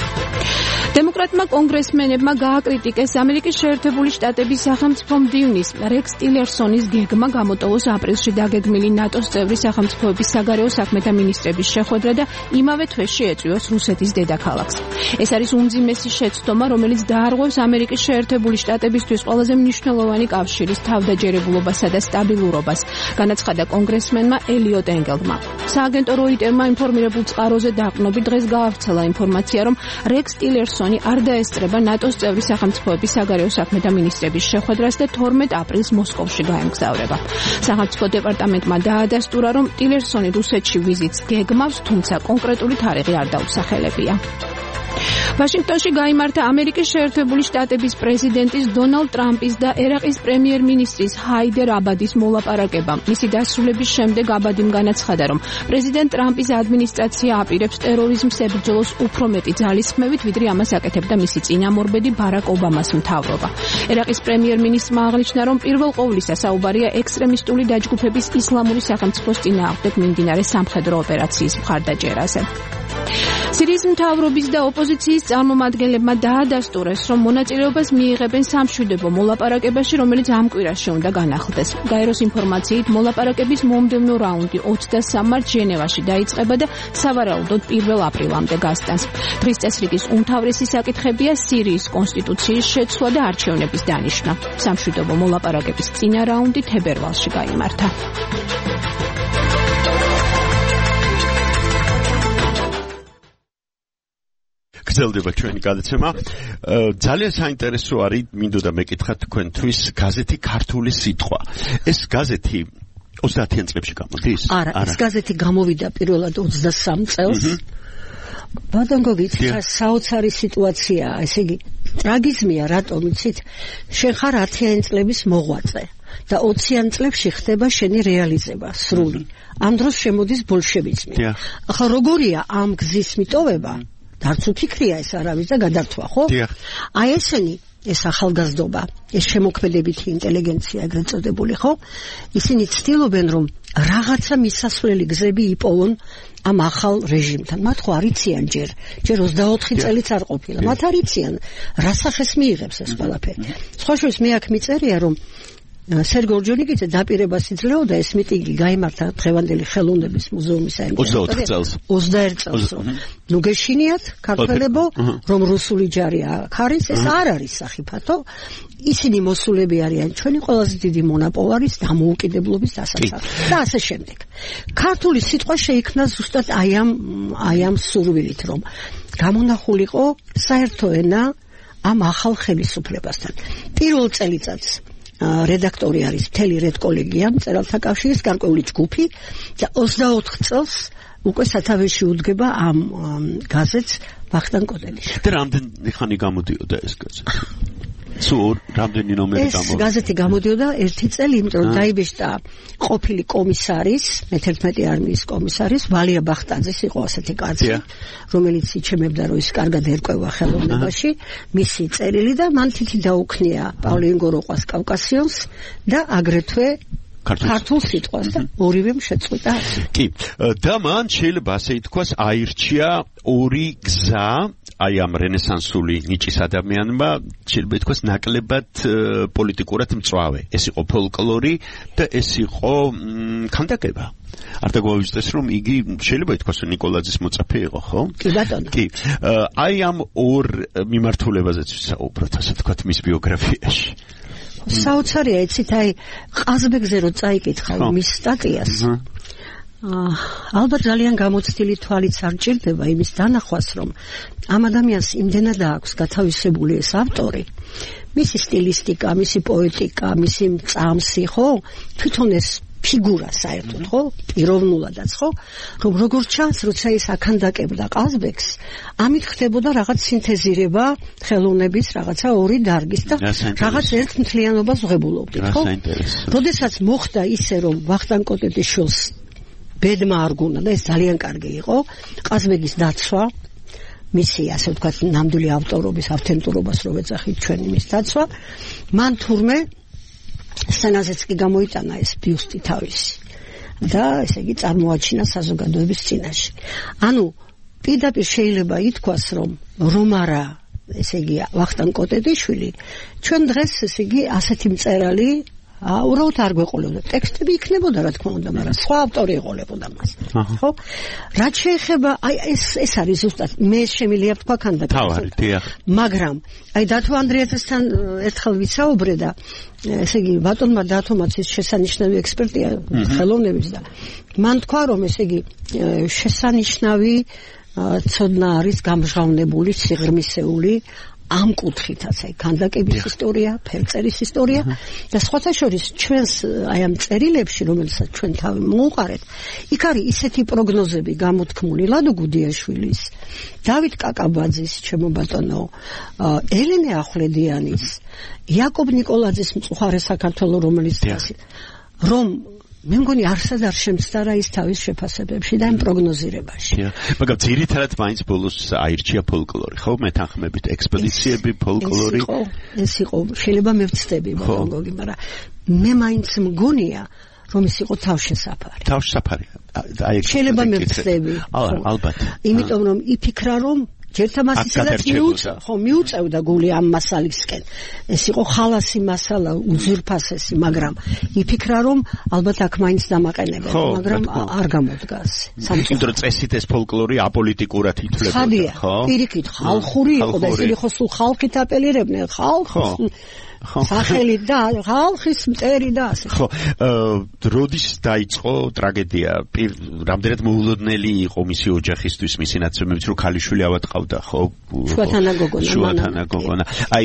დემოკრატმა კონგრესმენებმა გააკრიტიკეს ამერიკის შეერთებული შტატების სახელმწიფო მდივნის რექს ტილერსონის გეგმა გამოტოვოს ապრილში დაგეგმილი ნატოს წევრი სახელმწიფოების საგარეო საქმეთა მინისტრების შეხვედრა და იმავე თვეში ეწვიოს რუსეთის დედაქალაქს. ეს არის უმძიმესი შეცდომა, რომელიც დაარღვევს ამერიკის შეერთებული შტატებისთვის ყველაზე მნიშვნელოვანი კავშირის თავდაჯერებულობასა და სტაბილურობას, განაცხადა კონგრესმენმა ელიოტ ენგელმა. სააგენტო როიტერმა ინფორმირებულ წყაროზე დაყრდნობით დღეს გაავრცელა ინფორმაცია, რომ რექს ტილერსონი არ დაესწრება ნატოს წევრი სახელმწიფოების საგარეო საქმეთა მინისტრების შეხვედრას და თორმეტ აპრილს მოსკოვში გაემგზავრება. სახელმწიფო დეპარტამენტმა დაადასტურა, რომ ტილერსონი რუსეთში ვიზიტს გეგმავს, თუმცა კონკრეტული თარიღი არ დაუსახელებია. ვაშინგტონში გაიმართა ამერიკის შეერთებული შტატების პრეზიდენტის დონალდ ტრამპის და ერაყის პრემიერ-მინისტრის ჰაიდერ აბადის მოლაპარაკება. მისი დასრულების შემდეგ აბადიმ განაცხადა, რომ პრეზიდენტ ტრამპის ადმინისტრაცია აპირებს ტერორიზმს ებრძოლოს უფრო მეტი ძალისხმევით, ვიდრე ამას აკეთებდა მისი წინამორბედი ბარაკ ობამას მთავრობა. ერაყის პრემიერ-მინისტრმა აღნიშნა, რომ პირველ ყოვლისა საუბარია ექსტრემისტული დაჯგუფების ისლამური სახელმწიფოს წინააღმდეგ მიმდინარე სამხედრო ოპერაციის მხარდაჭერაზე. სირიის მთავრობის და ოპოზიციის წარმომადგენლებმა დაადასტურეს, რომ მონაწილეობას მიიღებენ სამშვიდობო მოლაპარაკებაში, რომელიც ამ კვირაში უნდა განახლდეს. გაეროს ინფორმაციით, მოლაპარაკების მომდევნო რაუნდი ოცდასამ მარტს ჟენევაში დაიწყება და სავარაუდოდ პირველ აპრილამდე გასტანს. დღის წესრიგის უმთავრესი საკითხებია სირიის კონსტიტუციის შეცვლა და არჩევნების დანიშვნა. სამშვიდობო მოლაპარაკების წინა რაუნდი თებერვალში გაიმართა. გრძელდება ჩვენი გადაცემა. ძალიან საინტერესო არის, მინდოდა მეკითხა თქვენთვის გაზეთი ქართული სიტყვა. ეს გაზეთი ოცდაათიან წლებში გამოდის? არა, ეს გაზეთი გამოვიდა პირველად ოცდასამ წელს. ბატონ გოგი, ცოტა საოცარი სიტუაციაა, ესე იგი, ტრაგიზმია, რატომ იცით? შენ ხარ ათიან წლების მოღვაწე და ოციან წლებში ხდება შენი რეალიზება სრული. ამ დროს შემოდის ბოლშევიზმი. ახლა როგორია ამ გზის მიტოვება? არც უფიქრია ეს არავის და გადართვა, ხო? აი ესენი, ეს ახალგაზრდობა, ეს შემოქმედებითი ინტელიგენცია ეგრეთ წოდებული, ხო? ისინი ცდილობენ, რომ რაღაცა მისასვლელი გზები იპოვონ ამ ახალ რეჟიმთან. მათ ხო არიციან ჯერ, ჯერ ოცდაოთხი წელიც არ ყოფილა. მათ არიციან, რა სახეს მიიღებს ეს ყველაფერი. სხვა შორის მე აქ მიწერია, რომ სერგო ორჯონიკიძე დაპირებას იძლეოდა ეს მიტინგი გაიმართა დღევანდელი ხელოვნების მუზეუმის ოცდაოთხ წელს. ოცდაერთ წელს. ნუ გეშინიათ ქართველებო, რომ რუსული ჯარი აქ არის, ეს არ არის სახიფათო. ისინი მოსულები არიან ჩვენი ყველაზე დიდი მონაპოვარის დამოუკიდებლობის დასაცავად და ასე შემდეგ. ქართული სიტყვა შეიქმნა ზუსტად აი ამ აი ამ სურვილით, რომ გამონახულიყო საერთო ენა ამ ახალ ხელისუფლებასთან. პირველ წელიწადს რედაქტორი არის მთელი რედკოლეგია მწერალთა კავშირის გარკვეული ჯგუფი და ოცდაოთხ წელს უკვე სათავეში უდგება ამ გაზეთს ვახტანგ კოდელიშვილი. და რამდენი ხანი გამოდიოდა ეს გაზეთი? სულ რამდენი ნომერი გამოვიდა? ეს გაზეთი გამოდიოდა ერთი წელი, იმიტომ რომ დაიბეჭდა ყოფილი კომისარის, მეთერთმეტე არმიის კომისარის ვალია ბახტაძის იყო ასეთი კაცი, რომელიც იჩემებდა, რომ ის კარგად ერკვევა ხელოვნებაში, მისი წერილი და მან თითი დაუქნია პავლინ გოროყვას კავკასიონს და აგრეთვე ქართულ სიტყვას და ორივემ შეწყვიტა. კი, და მან შეიძლება ასე ითქვას, აირჩია ორი გზა აი ამ რენესანსული ნიჭის ადამიანმა, შეიძლება ითქვას ნაკლებად პოლიტიკურად მწვავე. ეს იყო ფოლკლორი და ეს იყო ქანდაკება. არ დაგვაუწყდეს, რომ იგი შეიძლება ითქვას ნიკოლაძის მოწაფე იყო, ხო? კი ბატონო. კი. აი ამ ორ მიმართულებაზეც ვსაუბროთ, ასე ვთქვათ, მის ბიოგრაფიაში. საოცარია, იცით, აი ყაზბეგზე რო წაიკითხავ მის სტატიას. ალბათ ძალიან გამოცდილი თვალიც არ ჭირდება იმის დანახვას, რომ ამ ადამიანს იმდენად აქვს გათავისებული ეს ავტორი, მისი სტილისტიკა, მისი პოეტიკა, მისი წამსი, ხო? თვითონ ეს ფიგურა საერთოდ, ხო? პიროვნულადაც, ხო? რომ როგორ ჩანს, როცა ის აქანდაკებდა ყაზბეგს, ამით ხდებოდა რაღაც სინთეზირება ხელოვნების რაღაცა ორი დარგის და რაღაც ერთ მთლიანობას ვღებულობდით, ხო? როდესაც მოხდა ისე, რომ ვახტანგ კოტეტიშვილს ბედმა არ გუნა და ეს ძალიან კარგი იყო, ყაზბეგის დაცვა, მისი, ასე ვთქვათ, ნამდვილი ავტორობის ავთენტურობას რო ვეძახით ჩვენ იმის დაცვა, მან თურმე სცენაზეც კი გამოიტანა ეს ბიუსტი თავისი და ესე იგი წარმოაჩინა საზოგადოების წინაშე. ანუ პირდაპირ შეიძლება ითქვას, რომ რომ არა, ესე იგი ვახტანგ კოტეტიშვილი, ჩვენ დღეს ესე იგი ასეთი მწერალი უბრალოდ არ გვეყოლებოდა. ტექსტები იქნებოდა, რა თქმა უნდა, მაგრამ სხვა ავტორი ეყოლებოდა მას. ხო? რაც შეეხება, აი ეს ეს არის ზუსტად მე შემიძლია ვთქვა ქანდაკებაზე. მაგრამ აი დათო ანდრიაძესთან ერთხელ ვისაუბრე და ესე იგი ბატონმა დათომაც ის შესანიშნავი ექსპერტია ხელოვნების და მან თქვა, რომ ესე იგი შესანიშნავი ცოდნა არის გამჟღავნებული, სიღრმისეული ამ კუთხითაც, აი ქანდაკების ისტორია, ფერწერის ისტორია და სხვათა შორის ჩვენს აი ამ წერილებში, რომელსაც ჩვენ თავი მოუყარეთ, იქ არის ისეთი პროგნოზები გამოთქმული ლადო გუდიაშვილის, დავით კაკაბაძის, ჩემო ბატონო, ელენე ახვლედიანის, იაკობ ნიკოლაძის მწუხარე საქართველო, რომელიც რომ მე მგონი არსად არ შემცდარა ის თავის შეფასებებში და იმ პროგნოზირებაში. მაგრამ ძირითადად მაინც ბოლოს აირჩია ფოლკლორი, ხო? მეთანხმებით ექსპედიციები, ფოლკლორი. ეს იყო, ეს იყო, შეიძლება მე ვცდები, მოგოგი, მაგრამ მე მაინც მგონია, რომ ის იყო თავშესაფარი. თავშესაფარი. აი შეიძლება მე ვცდები. ალბათ. იმიტომ რომ იფიქრა, რომ ჯერთა მას ისედაც მიუწევ, ხო, მიუწევდა გული ამ მასალისკენ. ეს იყო ხალასი მასალა, უძვირფასესი, მაგრამ იფიქრა, რომ ალბათ აქ მაინც დამაყენებენ, მაგრამ არ გამოდგა ასე. იმიტომ რომ წესით ეს ფოლკლორი აპოლიტიკურად ითვლებოდა, ხო? პირიქით, ხალხური იყო და ისინი ხო სულ ხალხით აპელირებდნენ, ხალხს სახელი და ხალხის მტერი და ასე. ხო, როდის დაიწყო ტრაგედია? რამდენად მოულოდნელი იყო მისი ოჯახისთვის, მისი ნაცნობებით, რომ ქალიშვილი ავატყავდა, ხო? შუათანა გოგონა. შუათანა გოგონა. აი,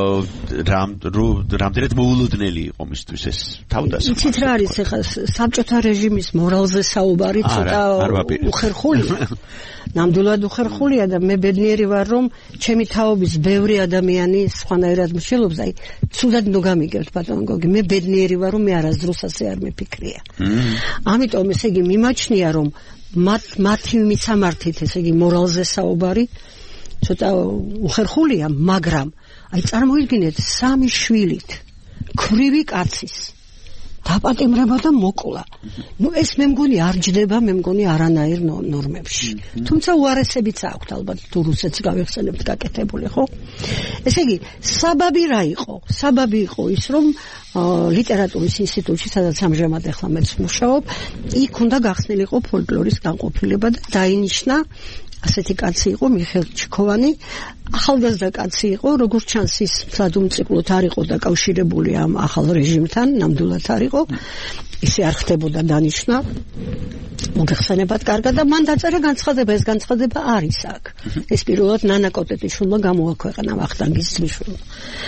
რამდენად მოულოდნელი იყო მისთვის ეს თავდასხმა? იცით რა არის ახლა საბჭოთა რეჟიმის მორალზე საუბარი ცოტა უხერხულია. ნამდვილად უხერხულია და მე ბედნიერი ვარ, რომ ჩემი თაობის ბევრი ადამიანი სხვანაირად მსჯელობს, აი ცუდად ნუ გამიგებთ ბატონო გოგი, მე ბედნიერი ვარ, რომ მე არასდროს ასე არ მეფიქრია. ამიტომ ესე იგი მიმაჩნია, რომ მათ მათი მისამართით ესე იგი მორალზე საუბარი ცოტა უხერხულია, მაგრამ აი წარმოიდგინეთ სამი შვილით ქვრივი კაცის დაპატიმრება და მოკლა. ნუ ეს მე მგონი არ ჯდება, მე მგონი არანაირ ნორმებში. თუმცა უარესებიც აქვს ალბათ თუ რუსეთს გავეხსენებთ გაკეთებული, ხო? ესე იგი, საბაბი რა იყო? საბაბი იყო ის, რომ ლიტერატურის ინსტიტუტში, სადაც ამჟამად ახლა მეც მუშაობ, იქ უნდა გახსნილიყო ფოლკლორის განყოფილება და დაინიშნა ასეთი კაცი იყო მიხეილ ჩიქოვანი, ახალგაზრდა კაცი იყო, როგორც ჩანს ის სადუმწიკლოდ არ იყო დაკავშირებული ამ ახალ რეჟიმთან, ნამდვილად არ იყო, ისე არ ხდებოდა დანიშნა, მოგეხსენებათ კარგად და მან დაწერა განცხადება, ეს განცხადება არის აქ. ეს პირველად ნანა კოტეტიშვილმა გამოაქვეყნა ვახტანგის ძმისშვილმა.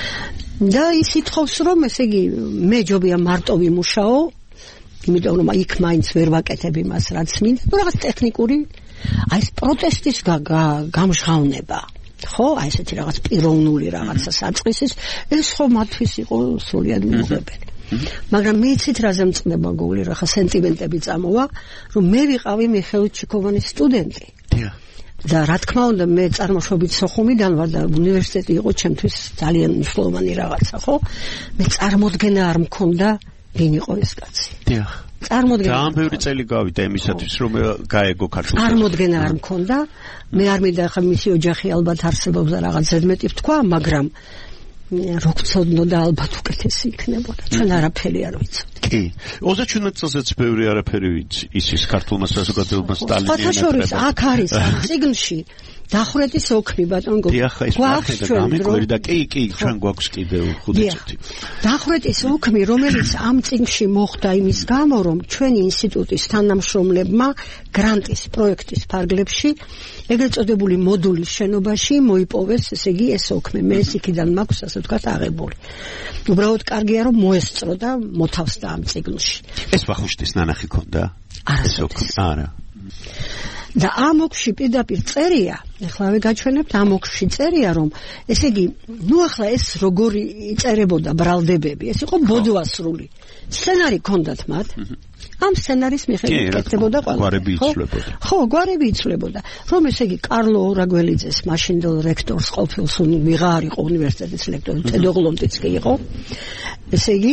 და ის ითხოვს, რომ ესე იგი მე ჯობია მარტო ვიმუშაო, იმიტომ რომ იქ მაინც ვერ ვაკეთებ იმას, რაც მინდა, თუ რაღაც ტექნიკური აი ეს პროტესტის გამჟღავნება, ხო, აი ესეთი რაღაც პიროვნული რაღაცა საწყისის, ეს ხო მათთვის იყო სრულად მიუღებელი. მაგრამ მე იცით რაზე მწყდება გული, რა ხა სენტიმენტები წამოვა, რომ მე ვიყავი მიხეილ ჩიქოვანის სტუდენტი. და რა თქმა უნდა მე წარმოშობით სოხუმიდან ვარ და უნივერსიტეტი იყო ჩემთვის ძალიან მნიშვნელოვანი რაღაცა, ხო? მე წარმოდგენა არ მქონდა ვინ იყო ეს კაცი. დიახ. წარმოდგენა. ძალიან ბევრი წელი გავიდა იმისათვის, რომ გაეგო ქართულს. წარმოდგენა არ მქონდა. მე არ მინდა ხა მისი ოჯახი ალბათ არსებობს და რაღაც ზედმეტი ვთქვა, მაგრამ რო გწოდნო და ალბათ უკეთესი იქნებოდა. ჩვენ არაფერი არ ვიცოდით. კი. ოცდაშვიდ წელსაც ბევრი არაფერი ვიცი. ისის ქართულმა საზოგადოებამ სტალინის ფათაშორის აქ არის წიგნში დახვრეტის ოქმი ბატონ გოგო. დიახ, ეს მართლა გამიკვირი და კი, კი, ჩვენ გვაქვს კიდევ ხუთი წუთი. დახვრეტის ოქმი, რომელიც ამ წიგნში მოხდა იმის გამო, რომ ჩვენი ინსტიტუტის თანამშრომლებმა გრანტის პროექტის ფარგლებში ეგრეთ წოდებული მოდულის შენობაში მოიპოვეს, ესე იგი, ეს ოქმი. მე ეს იქიდან მაქვს, ასე ვთქვათ, აღებული. უბრალოდ კარგია, რომ მოესწრო და მოთავსდა ამ წიგნში. ეს ვახუშტის ნანახი ქონდა? არასოდეს. არა. და ამ ოქში პირდაპირ წერია, ეხლავე გაჩვენებთ, ამ ოქში წერია, რომ ესე იგი, ნუ ახლა ეს როგორი იწერებოდა ბრალდებები, ეს იყო ბოდვასრული. სცენარი ქონდათ მათ. ამ სცენარის მიხედვით კეთდებოდა ყველა. გვარები იცვლებოდა. ხო, გვარები იცვლებოდა. რომ ესე იგი კარლო ორაგველიძეს მაშინდელ რექტორს ყოფილს ვიღარ იყო უნივერსიტეტის ლექტორი, თედოღლომტიც კი იყო. ესე იგი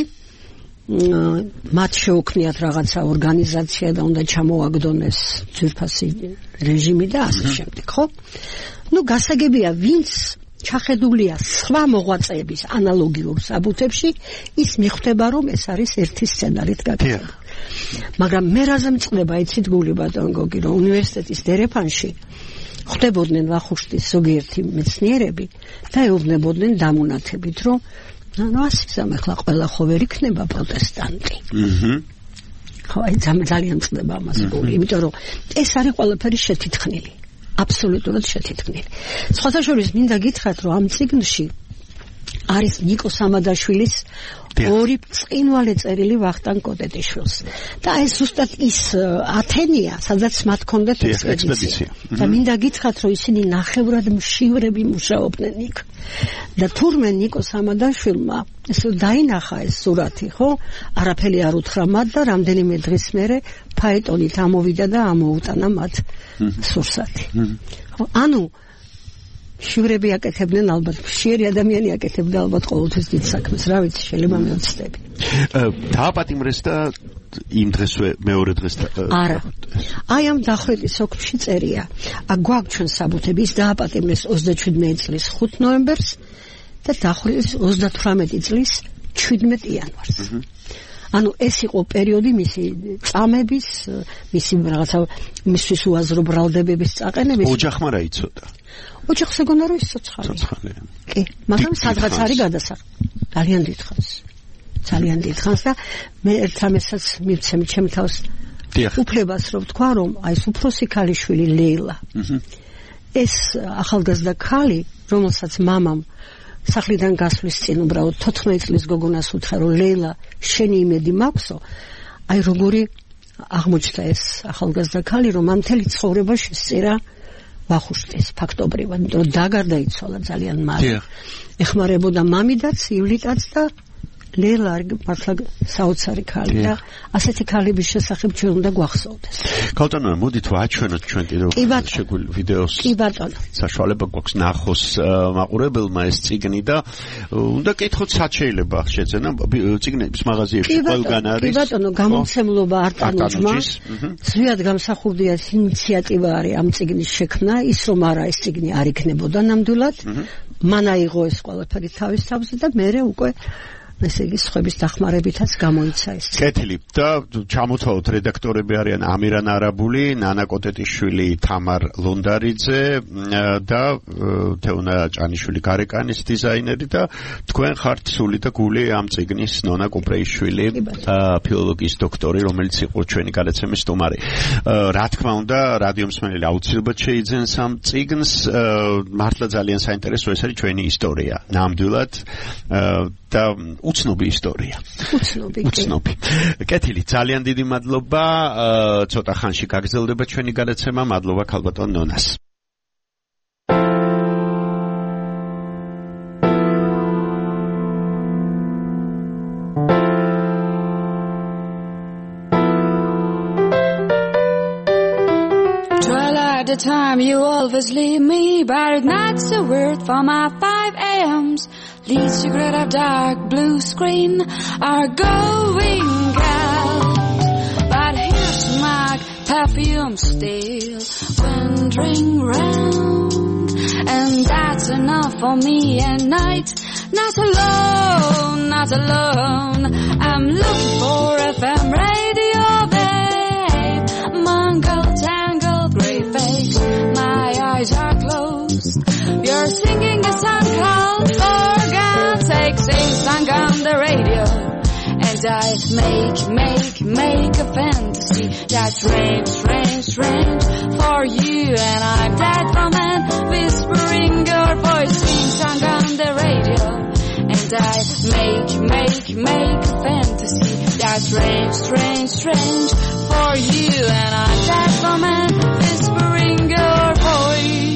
მათ შეუქმნიათ რაღაცა ორგანიზაცია და უნდა ჩამოაგდონეს ძვირფასი რეჟიმი და ასე შემდეგ, ხო? ნუ გასაგებია, ვინც ჩახედულია სხვა მოღვაწეების ანალოგიურ საბუთებში, ის მიხვდება, რომ ეს არის ერთი სცენარით გაკეთებული. მაგრამ მე რაზე მწყდება, იცით გული ბატონ გოგი, რომ უნივერსიტეტის დერეფანში ხვდებოდნენ ვახუშტის ზოგიერთი მეცნიერები და ეუბნებოდნენ დამონათებით, რომ ну ასისამ ახლა ყველა ხო ვერ იქნება პროტესტანტი. აჰა. ხო, აი ძალიან წდება ამას გული, იმიტომ რომ ეს არის ყველაფერი შეთითხნილი. აბსოლუტურად შეთითხნილი. სხვათა შორის მინდა გითხრათ, რომ ამ წიგნში არის ნიკო სამადაშვილის ორი წინვალე წერილი ვახტანგ კოტეტიშვილს. და ეს ზუსტად ის ათენია, სადაც მათ ჰქონდათ ექსპედიცია. და მინდა გითხრათ, რომ ისინი ნახევრად მშივრები მუშაობდნენ იქ. და თურმე ნიკო სამადაშვილმა ესე დაინახა ეს სურათი, ხო? არაფერი არ უთხრა მათ და რამდენიმე დღის მერე ფაეტონით ამოვიდა და ამოუტანა მათ სურსათი. ხო, ანუ შივრები აკეთებდნენ ალბათ, ხშირი ადამიანი აკეთებდა ალბათ ყოველთვის დიდ საქმეს, რა ვიცი, შეიძლება მეოცდები. დააპატიმრეს და იმ დღესვე მეორე დღეს არა. აი ამ დახვრეტის ოქმში წერია. აქ გვაქვს ჩვენ საბუთები, ის დააპატიმრეს ოცდაშვიდმეტი წლის ხუთი ნოემბერს და დახვრეტის ოცდათვრამეტი წლის შვიდმეტი იანვარს. ანუ ეს იყო პერიოდი მისი წამების, მისი რაღაცა მისთვის უაზრო ბრალდებების წაყენების. ოჯახმა რა იცოდა? ოჯახს ეგონა რომ ის ცოცხალია. ცოცხალია. კი, მაგრამ სადღაც არის გადასახადი. ძალიან დიდხანს. ძალიან დიდხანს და მე ერთამესაც მივცემ ჩემ თავს უფლებას რომ ვთქვა, რომ აი ეს უფროსი ქალიშვილი ლეილა. ეს ახალგაზრდა ქალი, რომელსაც მამამ სახლიდან გასვლის წინ უბრალოდ თოთხმეტი წლის გოგონას უთხრა, რომ ლეილა, შენი იმედი მაქვსო, აი როგორი აღმოჩნდა ეს ახალგაზრდა ქალი, რომ ამ მთელი ცხოვრებაში სწირა ვახუშტის ფაქტობრივად, იმიტომ რომ დაგარდაიცვალა ძალიან მალე. ეხმარებოდა მამიდაც, ივლიტაც და ლეილა მართლა საოცარი ქალი და ასეთი ქალების შესახებ ჩვენ უნდა გვახსოვდეს. ქალბატონო, მოდით ვაჩვენოთ ჩვენ კიდევ შეგვიძლია ვიდეოს. კი ბატონო. საშუალება გვაქვს ნახოს მაყურებელმა ეს წიგნი და უნდა კითხოთ სად შეიძლება შეძენა წიგნების მაღაზიებში ყველგან არის. კი ბატონო, გამომცემლობა არტანუჯმა. ზვიად გამსახურდია ინიციატივა არის ამ წიგნის შექმნა, ის რომ არა ეს წიგნი არ იქნებოდა ნამდვილად. მან აიღო ეს ყველაფერი თავის თავზე და მერე უკვე ესე იგი სხვების დახმარებითაც გამოიცა ეს. კეთილი და ჩამოთვალოთ რედაქტორები არიან ამირან არაბული, ნანა კოტეტიშვილი, თამარ ლონდარიძე და თეონა ჭანიშვილი გარეკანის დიზაინერი და თქვენ ხართ სული და გული ამ წიგნის ნონა კუპრეიშვილი, ფილოლოგიის დოქტორი, რომელიც იყო ჩვენი გადაცემის სტუმარი. რა თქმა უნდა, რადიო მსმენელი აუცილებლად შეიძენს ამ წიგნს, მართლა ძალიან საინტერესო ეს არის ჩვენი ისტორია. ნამდვილად და უცნობი ისტორია. უცნობი. უცნობი. კეთილი, ძალიან დიდი მადლობა. ცოტა ხანში გაგრძელდება ჩვენი გადაცემა. მადლობა ქალბატონ ნონას. At the time you always leave me, but not a word for my five a.m.s. Least cigarette of dark blue screen are going out. But here's my perfume still wandering round. And that's enough for me at night. Not alone, not alone. I'm looking for F M radio, babe. Mongol tangle, grey face. My eyes are closed. I make, make, make a fantasy that's strange, strange, strange for you. And I'm that woman whispering your voice being sung on the radio. And I make, make, make a fantasy that's strange, strange, strange for you. And I'm that woman whispering your voice.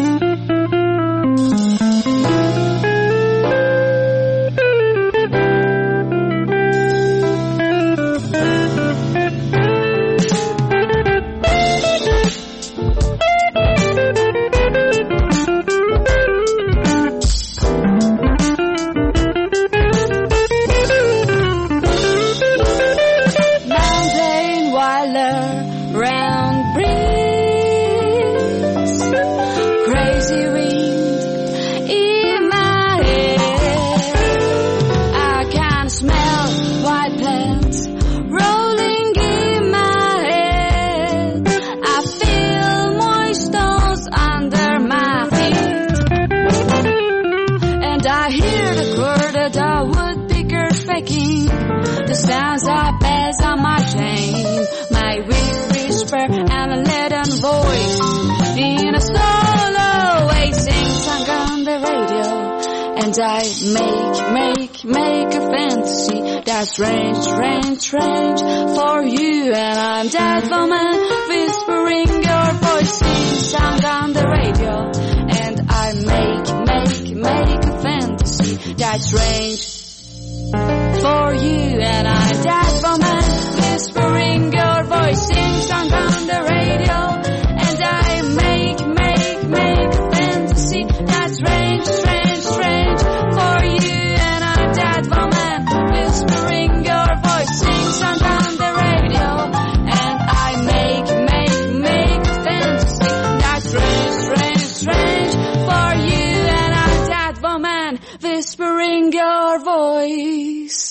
The sounds of bells on my chain, my weird whisper and a leaden voice in a solo way sings sung on the radio. And I make, make, make a fantasy that's strange, strange, strange for you. And I'm that woman whispering your voice sings sung on the radio. And I make, make, make a fantasy that's strange for you. And I'm that woman whispering your voice sing song on the radio. And I make, make, make a fantasy that's strange, strange, strange for you. And I'm that woman whispering your voice sing song on the radio. And I make, make, make a fantasy that's strange, strange, strange for you. And I'm that woman whispering your voice.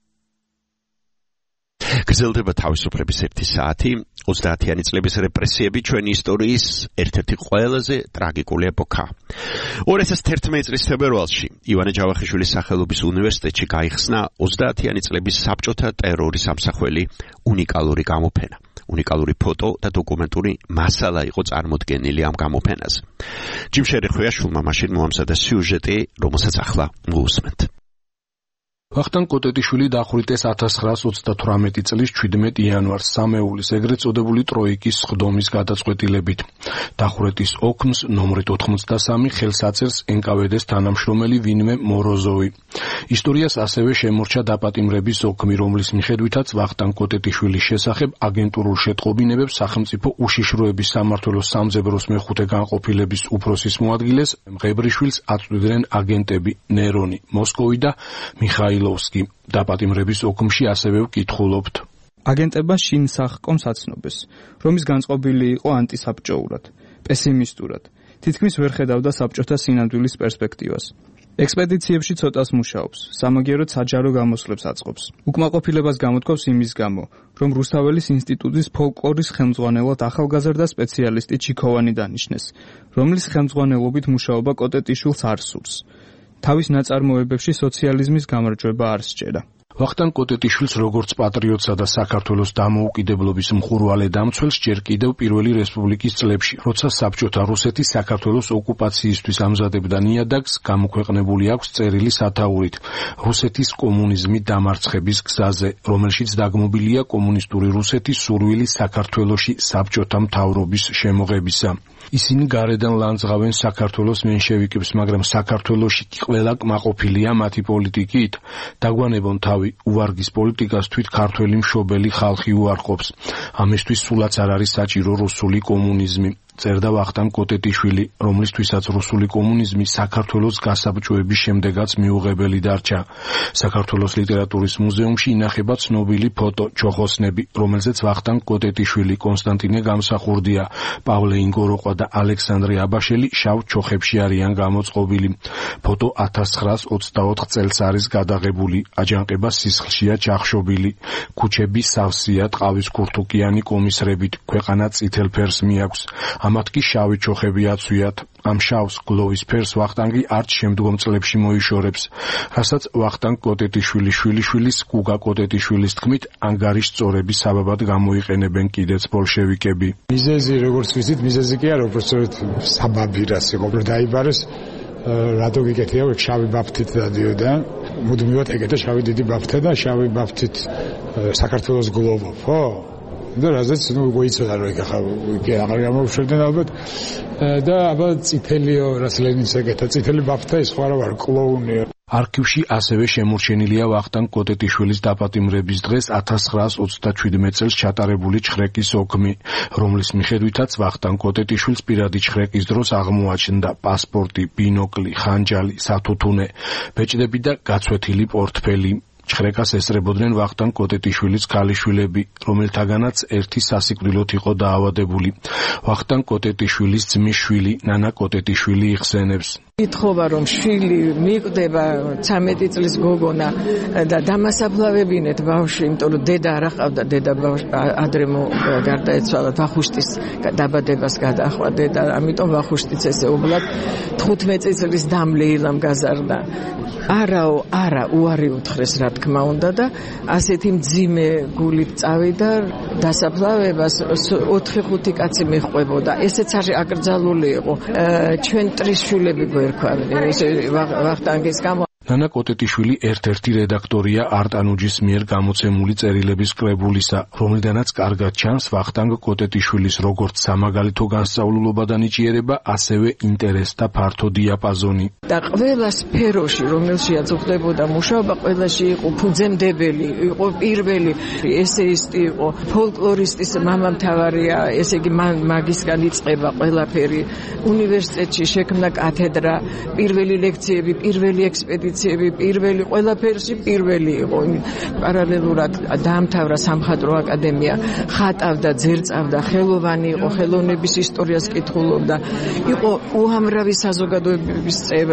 გრძელდება თავისუფლების ერთი საათი. ოცდაათიანი წლების რეპრესიები ჩვენი ისტორიის ერთ-ერთი ყველაზე ტრაგიკული ეპოქა. ორი ათას თერთმეტი წლის თებერვალში ივანე ჯავახიშვილის სახელობის უნივერსიტეტში გაიხსნა ოცდაათიანი წლების საბჭოთა ტერორის ამსახველი უნიკალური გამოფენა. უნიკალური ფოტო და დოკუმენტური მასალა იყო წარმოდგენილი ამ გამოფენაზე. ჯიმშერი ხვიაშვილმა მაშინ მოამზადა სიუჟეტი, რომელსაც ახლა მოусმენთ. ვახტანგ კოტეტიშვილი დახვრიტეს ათას ცხრაას ოცდათვრამეტი წლის შვიდმეტი იანვარს სამეულის ეგრეთ წოდებული ტროიკის სხდომის გადაწყვეტილებით. დახვრეტის ოქმს ნომრით ოთხმოცდასამი ხელს აწერს ენ კა ვე დე-ს თანამშრომელი ვინმე მოროზოვი. ისტორიას ასევე შემორჩა დაპატიმრების ოქმი, რომლის მიხედვითაც ვახტანგ კოტეტიშვილის შესახებ აგენტურულ შეტყობინებებს სახელმწიფო უშიშროების სამმართველოს სამძებროს მეხუთე განყოფილების უფროსის მოადგილეს მღებრიშვილს აწვდიდნენ აგენტები ნერონი, მოსკოვი და მიხაილ დაპატიმრების ოქმში ასევე ვკითხულობთ. აგენტება შინ სახკომს აცნობეს, რომ ის განწყობილი იყო ანტისაბჭოურად, პესიმისტურად, თითქმის ვერ ხედავდა საბჭოთა სინამდვილის პერსპექტივას. ექსპედიციებში ცოტას მუშაობს, სამაგიეროდ საჯარო გამოსვლებს აწყობს. უკმაყოფილებას გამოთქვავს იმის გამო, რომ რუსთაველის ინსტიტუტის ფოლკლორის ხელმძღვანელად ახალგაზრდა სპეციალისტი ჩიქოვანი დანიშნეს, რომლის ხელმძღვანელობით მუშაობა კოტეტიშვილს არ სურს. თავის ნაწარმოებებში სოციალიზმის გამარჯვება არ სჯერა. ვახტანგ კოტეტიშვილს როგორც პატრიოტსა და საქართველოს დამოუკიდებლობის მხურვალე დამცველს ჯერ კიდევ პირველი რესპუბლიკის წლებში, როცა საბჭოთა რუსეთი საქართველოს ოკუპაციისთვის ამზადებდა ნიადაგს, გამოქვეყნებული აქვს წერილი სათაურით რუსეთის კომუნიზმი დამარცხების გზაზე, რომელშიც დაგმობილია კომუნისტური რუსეთის სურვილი საქართველოში საბჭოთა მთავრობის შემოღებისა. ისინი გარედან ლანძღავენ საქართველოს მენშევიკებს, მაგრამ საქართველოში ყველა კმაყოფილია მათი პოლიტიკით. დაგვანებონ თავი უვარგის პოლიტიკას თვით ქართველი მშობელი ხალხი უარყოფს. ამისთვის სულაც არ არის საჭირო რუსული კომუნიზმი. წერდა ვახტანგ კოტეტიშვილი, რომლისთვისაც რუსული კომუნიზმი საქართველოს გასაბჭოების შემდეგაც მიუღებელი დარჩა. საქართველოს ლიტერატურის მუზეუმში ინახება ცნობილი ფოტო ჩოხოსნები, რომელზეც ვახტანგ კოტეტიშვილი, კონსტანტინე გამსახურდია, პავლე ინგოროყვა და ალექსანდრე აბაშელი შავ ჩოხებში არიან გამოწყობილი. ფოტო ათას ცხრაას ოცდაოთხ წელს არის გადაღებული, აჯანყება სისხლშია ჩახშობილი, ქუჩები სავსეა ტყავის ქურთუკიანი კომისრებით, ქვეყანა წითელ ფერს მიაქვს. ამათ კი შავი ჩოხები აცვიათ. ამ შავს გლოვის ფერს ვახტანგი არც შემდგომ წლებში მოიშორებს, რასაც ვახტანგ კოტეტიშვილის შვილიშვილის გუგა კოტეტიშვილის თქმით ანგარის სწორების საბაბად გამოიყენებენ კიდეც ბოლშევიკები. მიზეზი როგორც ვიცით, მიზეზი კი არა, უბრალოდ საბაბი რას იყო, რომ დაიბარეს რადო გიკეთია, ეგ შავი ბაფთით დადიოდა. მუდმივად ეკეთა შავი დიდი ბაფთა და შავი ბაფთით საქართველოს გლოვო, ხო? და რაზეც ნუ გოიცოდა რომ იქ ახლა იქ აღარ გამოვშვებდნენ ალბათ და აბა წითელიო რას ლენინს ეკეთა წითელი ბაფთა ის ხო არა ვარ კლოუნი. არქივში ასევე შემორჩენილია ვახტანგ კოტეტიშვილის დაპატიმრების დღეს ათას ცხრაას ოცდაშვიდმეტ წელს ჩატარებული ჩხრეკის ოქმი, რომლის მიხედვითაც ვახტანგ კოტეტიშვილს პირადი ჩხრეკის დროს აღმოაჩნდა პასპორტი, ბინოკლი, ხანჯალი, სათუთუნე, ბეჭდები და გაცვეთილი პორტფელი. ჩხრეკას ესწრებოდნენ ვახტანგ კოტეტიშვილის ქალიშვილები, რომელთაგანაც ერთი სასიკვდილოდ იყო დაავადებული. ვახტანგ კოტეტიშვილის ძმის შვილი, ნანა კოტეტიშვილი იხსენებს. ითხოვა რომ შვილი მიკვდება ცამეტი წლის გოგონა და დამასაფლავებინეთ ბავშვი, იმიტომ რომ დედა არ აყავდა, დედა ადრე გარდაეცვალა, ვახუშტის დაბადებას გადაახვა დედა, ამიტომ ვახუშტიც ესე უბლად თხუთმეტი წლის დამლეილამ გაზარდა. არაო, არა, უარი უთხრეს რა თქმა უნდა და ასეთი მძიმე გულით წავიდა დასაფლავებას ოთხი ხუთი კაცი მიჰყვებოდა. ესეც არ აკრძალული იყო. ჩვენ ტრისშვილები ვახტანგის გამო. ნანა კოტეტიშვილი ერთ-ერთი რედაქტორია არტანუჯის მიერ გამოცემული წერილების კრებულისა, რომლიდანაც კარგად ჩანს ვახტანგ კოტეტიშვილის როგორც სამაგალითო განსწავლულობა და ნიჭიერება, ასევე ინტერესთა ფართო დიაპაზონი. და ყველა სფეროში, რომელშიაც ხდებოდა მუშაობა, ყველაში იყო ფუძემდებელი, იყო პირველი ესეისტი, იყო ფოლკლორისტის მამამთავარია, ესე იგი მაგისგან იწყება ყველაფერი. უნივერსიტეტში შექმნა კათედრა, პირველი ლექციები, პირველი ექსპედიციები, პირველი ყველაფერში პირველი იყო. პარალელურად დაამთავრა სამხატვრო აკადემია, ხატავდა, ძერწავდა, ხელოვანი იყო, ხელოვნების ისტორიას კითხულობდა, იყო უამრავი საზოგადოებების წევრი.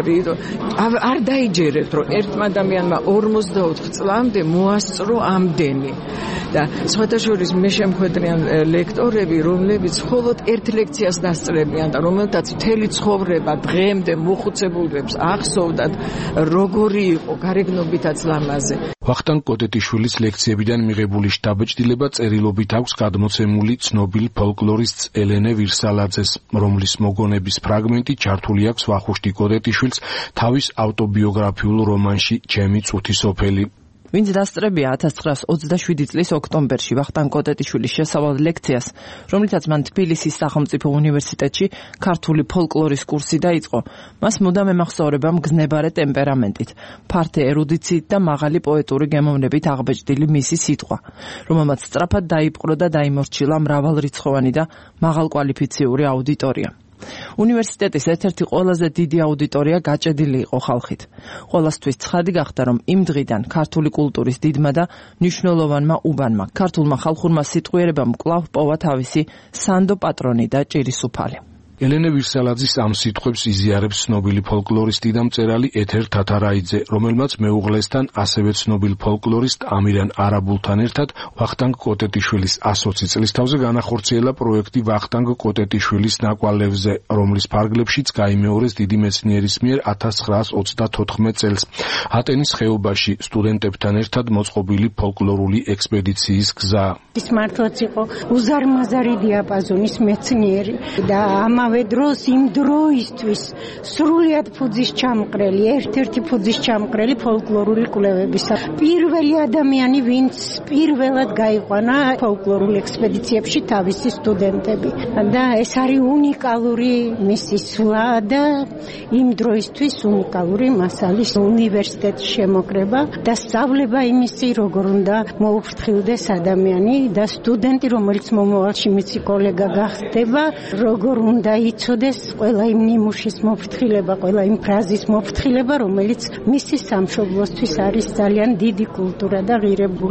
არ დაიჯერეთ, რომ ერთმა ადამიანმა ორმოცდაოთხ წლამდე მოასწრო ამდენი. და სხვადასხვა მე შემხვედრიან ლექტორები, რომლებიც მხოლოდ ერთ ლექციას დასწრებიან და რომელთაც მთელი ცხოვრება დღემდე მოხუცებულებს ახსოვდათ, როგორი იყო გარეგნობითაც ლამაზე. ვახტანგ კოტეტიშვილის ლექციებიდან მიღებული შთაბეჭდილება წერილობით აქვს გადმოცემული ცნობილ ფოლკლორისტს ელენე ვირსალაძეს, რომლის მოგონების ფრაგმენტი ჩართული აქვს ვახუშტი კოტეტიშვილს თავის ავტობიოგრაფიულ რომანში ჩემი წუთი სოფელი. ვინც დასწრებია ათას ცხრაას ოცდაშვიდი წლის ოქტომბერში ვახტანგ კოტეტიშვილის შესავალ ლექციას, რომლითაც მან თბილისის სახელმწიფო უნივერსიტეტში ქართული ფოლკლორის კურსი დაიწყო, მას მუდამ ემახსოვრება მგზნებარე ტემპერამენტით, ფართე ერუდიციით და მაღალი პოეტური გემოვნებით აღბეჭდილი მისი სიტყვა, რომელმაც სწრაფად დაიპყრო და დაიმორჩილა მრავალრიცხოვანი და მაღალკვალიფიციური აუდიტორია. უნივერსიტეტის ერთ-ერთი ყველაზე დიდი აუდიტორია გაჭედილი იყო ხალხით. ყველასთვის ცხადი გახდა, რომ იმ დღიდან ქართული კულტურის დიდმა და მნიშვნელოვანმა უბანმა, ქართულმა ხალხურმა სიტყვიერებამ კვლავ პოვა თავისი სანდო პატრონი და ჭირისუფალი. ელენე ვირსალაძის ამ სიტყვებს იზიარებს ცნობილი ფოლკლორისტი და მწერალი ეთერ თათარაიძე, რომელმაც მეუღლესთან ასევე ცნობილ ფოლკლორისტ ამირან არაბულთან ერთად ვახტანგ კოტეტიშვილის ასოცი წლის თავზე განახორციელა პროექტი ვახტანგ კოტეტიშვილის ნაკვალევზე, რომლის ფარგლებშიც გაიმეორეს დიდი მეცნიერის მიერ ათას ცხრაას ოცდათოთხმეტ წელს ატენის ხეობაში სტუდენტებთან ერთად მოწყობილი ფოლკლორული ექსპედიციის გზა. ის მართლაც იყო უზარმაზარი დიაპაზონის მეცნიერი და ამა დროს იმ დროისთვის სრულიად ფუძის ჩამყრელი, ერთ-ერთი ფუძის ჩამყრელი ფოლკლორული კვლევებისა. პირველი ადამიანი, ვინც პირველად გაიყვანა ფოლკლორულ ექსპედიციებში თავისი სტუდენტები. და ეს არის უნიკალური მისი სვლა და იმ დროისთვის უნიკალური მასალის უნივერსიტეტის შემოკრება და სწავლება იმისი, როგორ უნდა მოუფრთხილდეს ადამიანი და სტუდენტი, რომელიც მომავალში მისი კოლეგა გახდება, როგორ უნდა იცოდეს ყველა იმ ნიმუშის მოფრთხილება, ყველა იმ ფრაზის მოფრთხილება, რომელიც მისი სამშობლოსთვის არის ძალიან დიდი კულტურა და ღირებულება.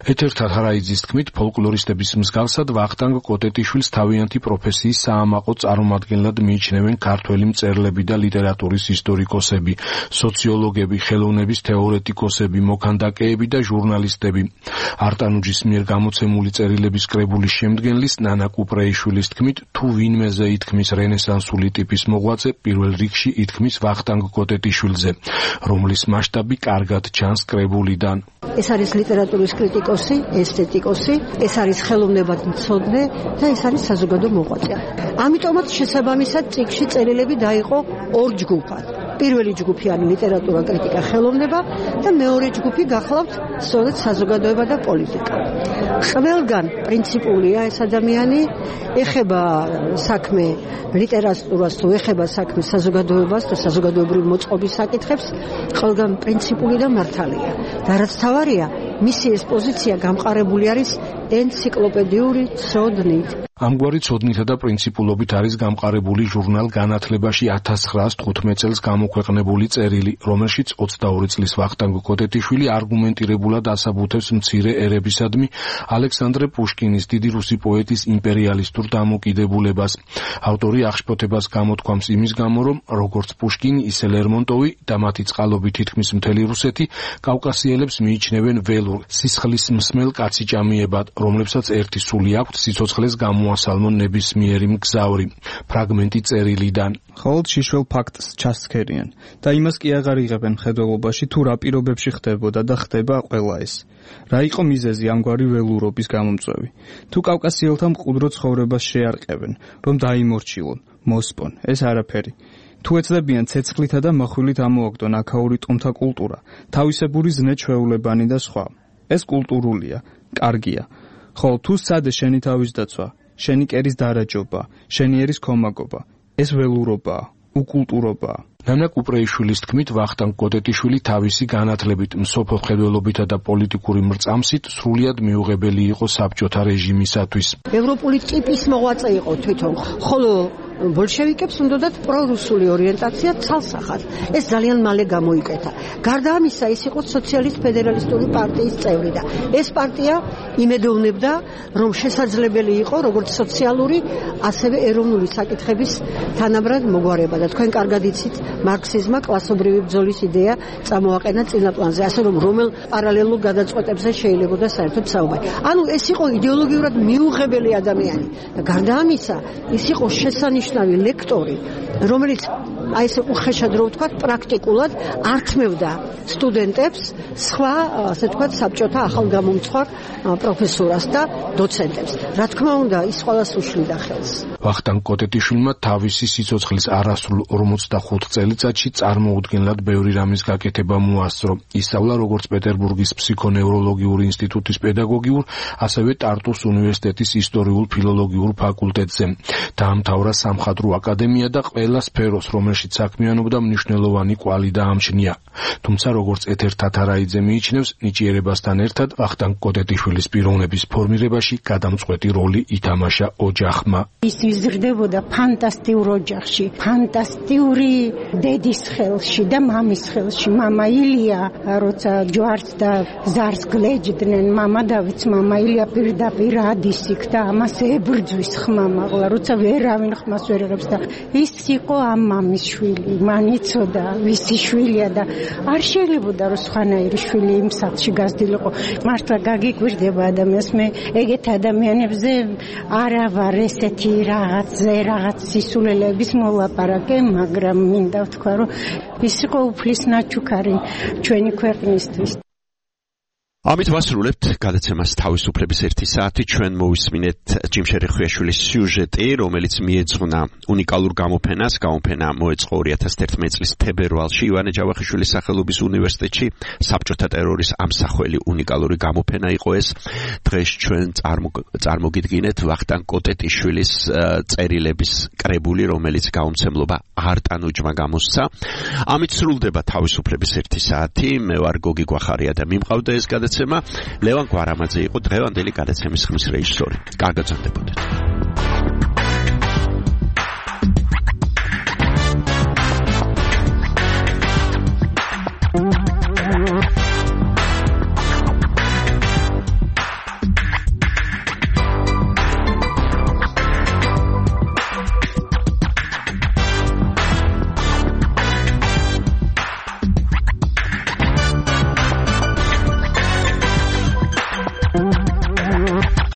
ეთერ თათარაიძის თქმით, ფოლკლორისტების მსგავსად ვახტანგ კოტეტიშვილს თავიანთი პროფესიის საამაყო წარმომადგენლად მიიჩნევენ ქართველი მწერლები და ლიტერატურის ისტორიკოსები, სოციოლოგები, ხელოვნების თეორეტიკოსები, მოქანდაკეები და ჟურნალისტები. არტანუჯის მიერ გამოცემული წერილების კრებულის შემდგენლის ნანა კუპრეიშვილის თქმით, თუ ვინმეზე ითქმის რენესანსული ტიპის მოღვაწე, პირველ რიგში ითქმის ვახტანგ კოტეტიშვილზე, რომლის მასშტაბი კარგად ჩანს კრებულიდან. ეს არის ლიტერატურის კრიტიკოსი, ესთეტიკოსი, ეს არის ხელოვნებათმცოდნე და ეს არის საზოგადო მოღვაწე. ამიტომაც შესაბამისად წიგნში წერილები დაიყო ორ ჯგუფად. პირველი ჯგუფი არის ლიტერატურა, კრიტიკა, ხელოვნება და მეორე ჯგუფი გახლავთ სწორედ საზოგადოება და პოლიტიკა. ყველგან პრინციპულია ეს ადამიანი, ეხება საქმე ლიტერატურას თუ ეხება საქმე საზოგადოებას და საზოგადოებრივი მოწყობის საკითხებს, ყველგან პრინციპული და მართალია. და რაც თავარია, მისი ეს პოზიცია გამყარებული არის ენციკლოპედიური ცოდნით. ამგვარი ცოდნითა და პრინციპულობით არის გამყარებული ჟურნალ განათლებაში ათას ცხრაას თხუთმეტ წელს გამოქვეყნებული წერილი, რომელშიც ოცდაორი წლის ვახტანგ კოტეტიშვილი არგუმენტირებულად ასაბუთებს მცირე ერებისადმი ალექსანდრე პუშკინის, დიდი რუსი პოეტის იმპერიალისტურ დამოკიდებულებას. ავტორი აღშფოთებას გამოთქვამს იმის გამო, რომ როგორც პუშკინი, ისე ლერმონტოვი და მათი წყალობით თითქმის მთელი რუსეთი კავკასიელებს მიიჩნევენ ველურ, სისხლის მსმელ კაციჭამიებად, რომლებსაც ერთი სული აქვთ სიცოცხლეს გამოასალმონ ნებისმიერი მგზავრი. ფრაგმენტი წერილიდან. ხოლო შიშველ ფაქტს ჩასცქერიან და იმას კი აღარ იღებენ მხედველობაში, თუ რა პირობებში ხდებოდა და ხდება ყველა ეს. რა იყო მიზეზი ამგვარი ველურობის გამომწვევი? თუ კავკასიელთა მყუდრო ცხოვრებას შეარყევენ, რომ დაიმორჩილონ, მოსპონ, ეს არაფერი. თუ ეცდებიან ცეცხლითა და მოხვილით ამოაგდონ აქაური ტომთა კულტურა, თავისებური ზნე-ჩვეულებანი და სხვა. ეს კულტურულია, კარგია. ხოლო თუ სცადე შენი თავის დაცვა, შენი კერის დარაჯობა, შენი ერის ქომაგობა, ეს ველურობაა, უკულტურობაა. ნანა კუპრეიშვილის თქმით, ვახტანგ კოტეტიშვილი თავისი განათლებით, მსოფლო მხედველობითა და პოლიტიკური მრწამსით სრულიად მიუღებელი იყო საბჭოთა რეჟიმისათვის. ევროპული ტიპის მოღვაწე იყო თვითონ, ხოლო ბოლშევიკებს უნდათ პრორუსული ორიენტაცია ცალსახად. ეს ძალიან მალე გამოიკეთა. გარდა ამისა, ის იყო სოციალისტ-ფედერალისტური პარტიის წევრი და ეს პარტია იმედოვნებდა, რომ შესაძლებელი იყო როგორც სოციალური, ასევე ეროვნული საკითხების თანაბრად მოგვარება და თქვენ კარგად იცით, მარქსიზმმა კლასობრივი ბრძოლის იდეა წამოაყენა წინაპლანზე, ასე რომ რომელ პარალელურ გადაწყვეტებზე შეიძლებოდა საერთოდ საუბარი. ანუ ეს იყო იდეოლოგიურად მიუღებელი ადამიანი და გარდა ამისა, ის იყო შესანიშნავი ლექტორი, რომელიც აი ესე უხეშად რო ვთქვათ, პრაქტიკულად ართმევდა სტუდენტებს სხვა, ასე ვთქვათ, საბჭოთა ახალგამომცხვარ პროფესორას და დოცენტებს. რა თქმა უნდა, ის ყველას უშლიდა ხელს. ვახტანგ კოტეტიშვილმა თავისი სიცოცხლის არასრულ ორმოცდახუთ წელიწადში წარმოუდგენლად ბევრი რამის გაკეთება მოასწრო. ისწავლა როგორც პეტერბურგის ფსიქონევროლოგიური ინსტიტუტის პედაგოგიურ, ასევე ტარტუს უნივერსიტეტის ისტორიულ-ფილოლოგიურ ფაკულტეტზე. დაამთავრა სამხატვრო აკადემია და ყველა სფეროს, რომელშიც საქმიანობდა, მნიშვნელოვანი კვალი დაამჩნია. თუმცა როგორც ეთერ თათარაიძე მიიჩნევს, ნიჭიერებასთან ერთად ვახტანგ კოტეტიშვილის პიროვნების ფორმირებაში გადამწყვეტი როლი ითამაშა ოჯახმა. ის იზრდებოდა ფანტასტიურ ოჯახში, ფანტასტიური დედის ხელში და მამის ხელში. მამა ილია, როცა ჯვარს და ზარს გლეჯდნენ, მამა დავიც, მამა ილია პირდაპირ ადის იქ და ამას ებრძვის ხმამაღლა, როცა ვერავინ ხმას ვერ იღებს და ის იყო ამ მამის შვილი, მან იცოდა ვისი შვილია და არ შეიძლებოდა რომ სხვანაირი შვილი იმ სახლში გაზრდილიყო. მართლა გაგიკვირდება ადამიანს, მე ეგეთ ადამიანებზე არა ვარ ესეთი რაღაცზე რაღაც სისულელების მოლაპარაკე, მაგრამ მინდა ვთქვა, რომ ის იყო უფლის ნაჩუქარი ჩვენი ქვეყნისთვის. ამით ვასრულებთ გადაცემას თავისუფლების ერთი საათი. ჩვენ მოვისმინეთ ჯიმშერი ხვიაშვილის სიუჟეტი, რომელიც მიეძღვნა უნიკალურ გამოფენას. გამოფენა მოეწყო ორი ათას ერთმეტ წლის თებერვალში ივანე ჯავახიშვილის სახელობის უნივერსიტეტში. საბჭოთა ტერორის ამსახველი უნიკალური გამოფენა იყო ეს. დღეს ჩვენ წარმოგიდგინეთ ვახტანგ კოტეტიშვილის წერილების კრებული, რომელიც გამომცემლობა არტანუჯმა გამოსცა. ამით სრულდება თავისუფლების ერთი საათი. მე ვარ გოგი გვახარია და მიმყავდა ეს გადაცემა. ლევან გვარამაძე იყო დღევანდელი გადაცემის ხმის რეჟისორი. კარგად გრძნობოდეთ.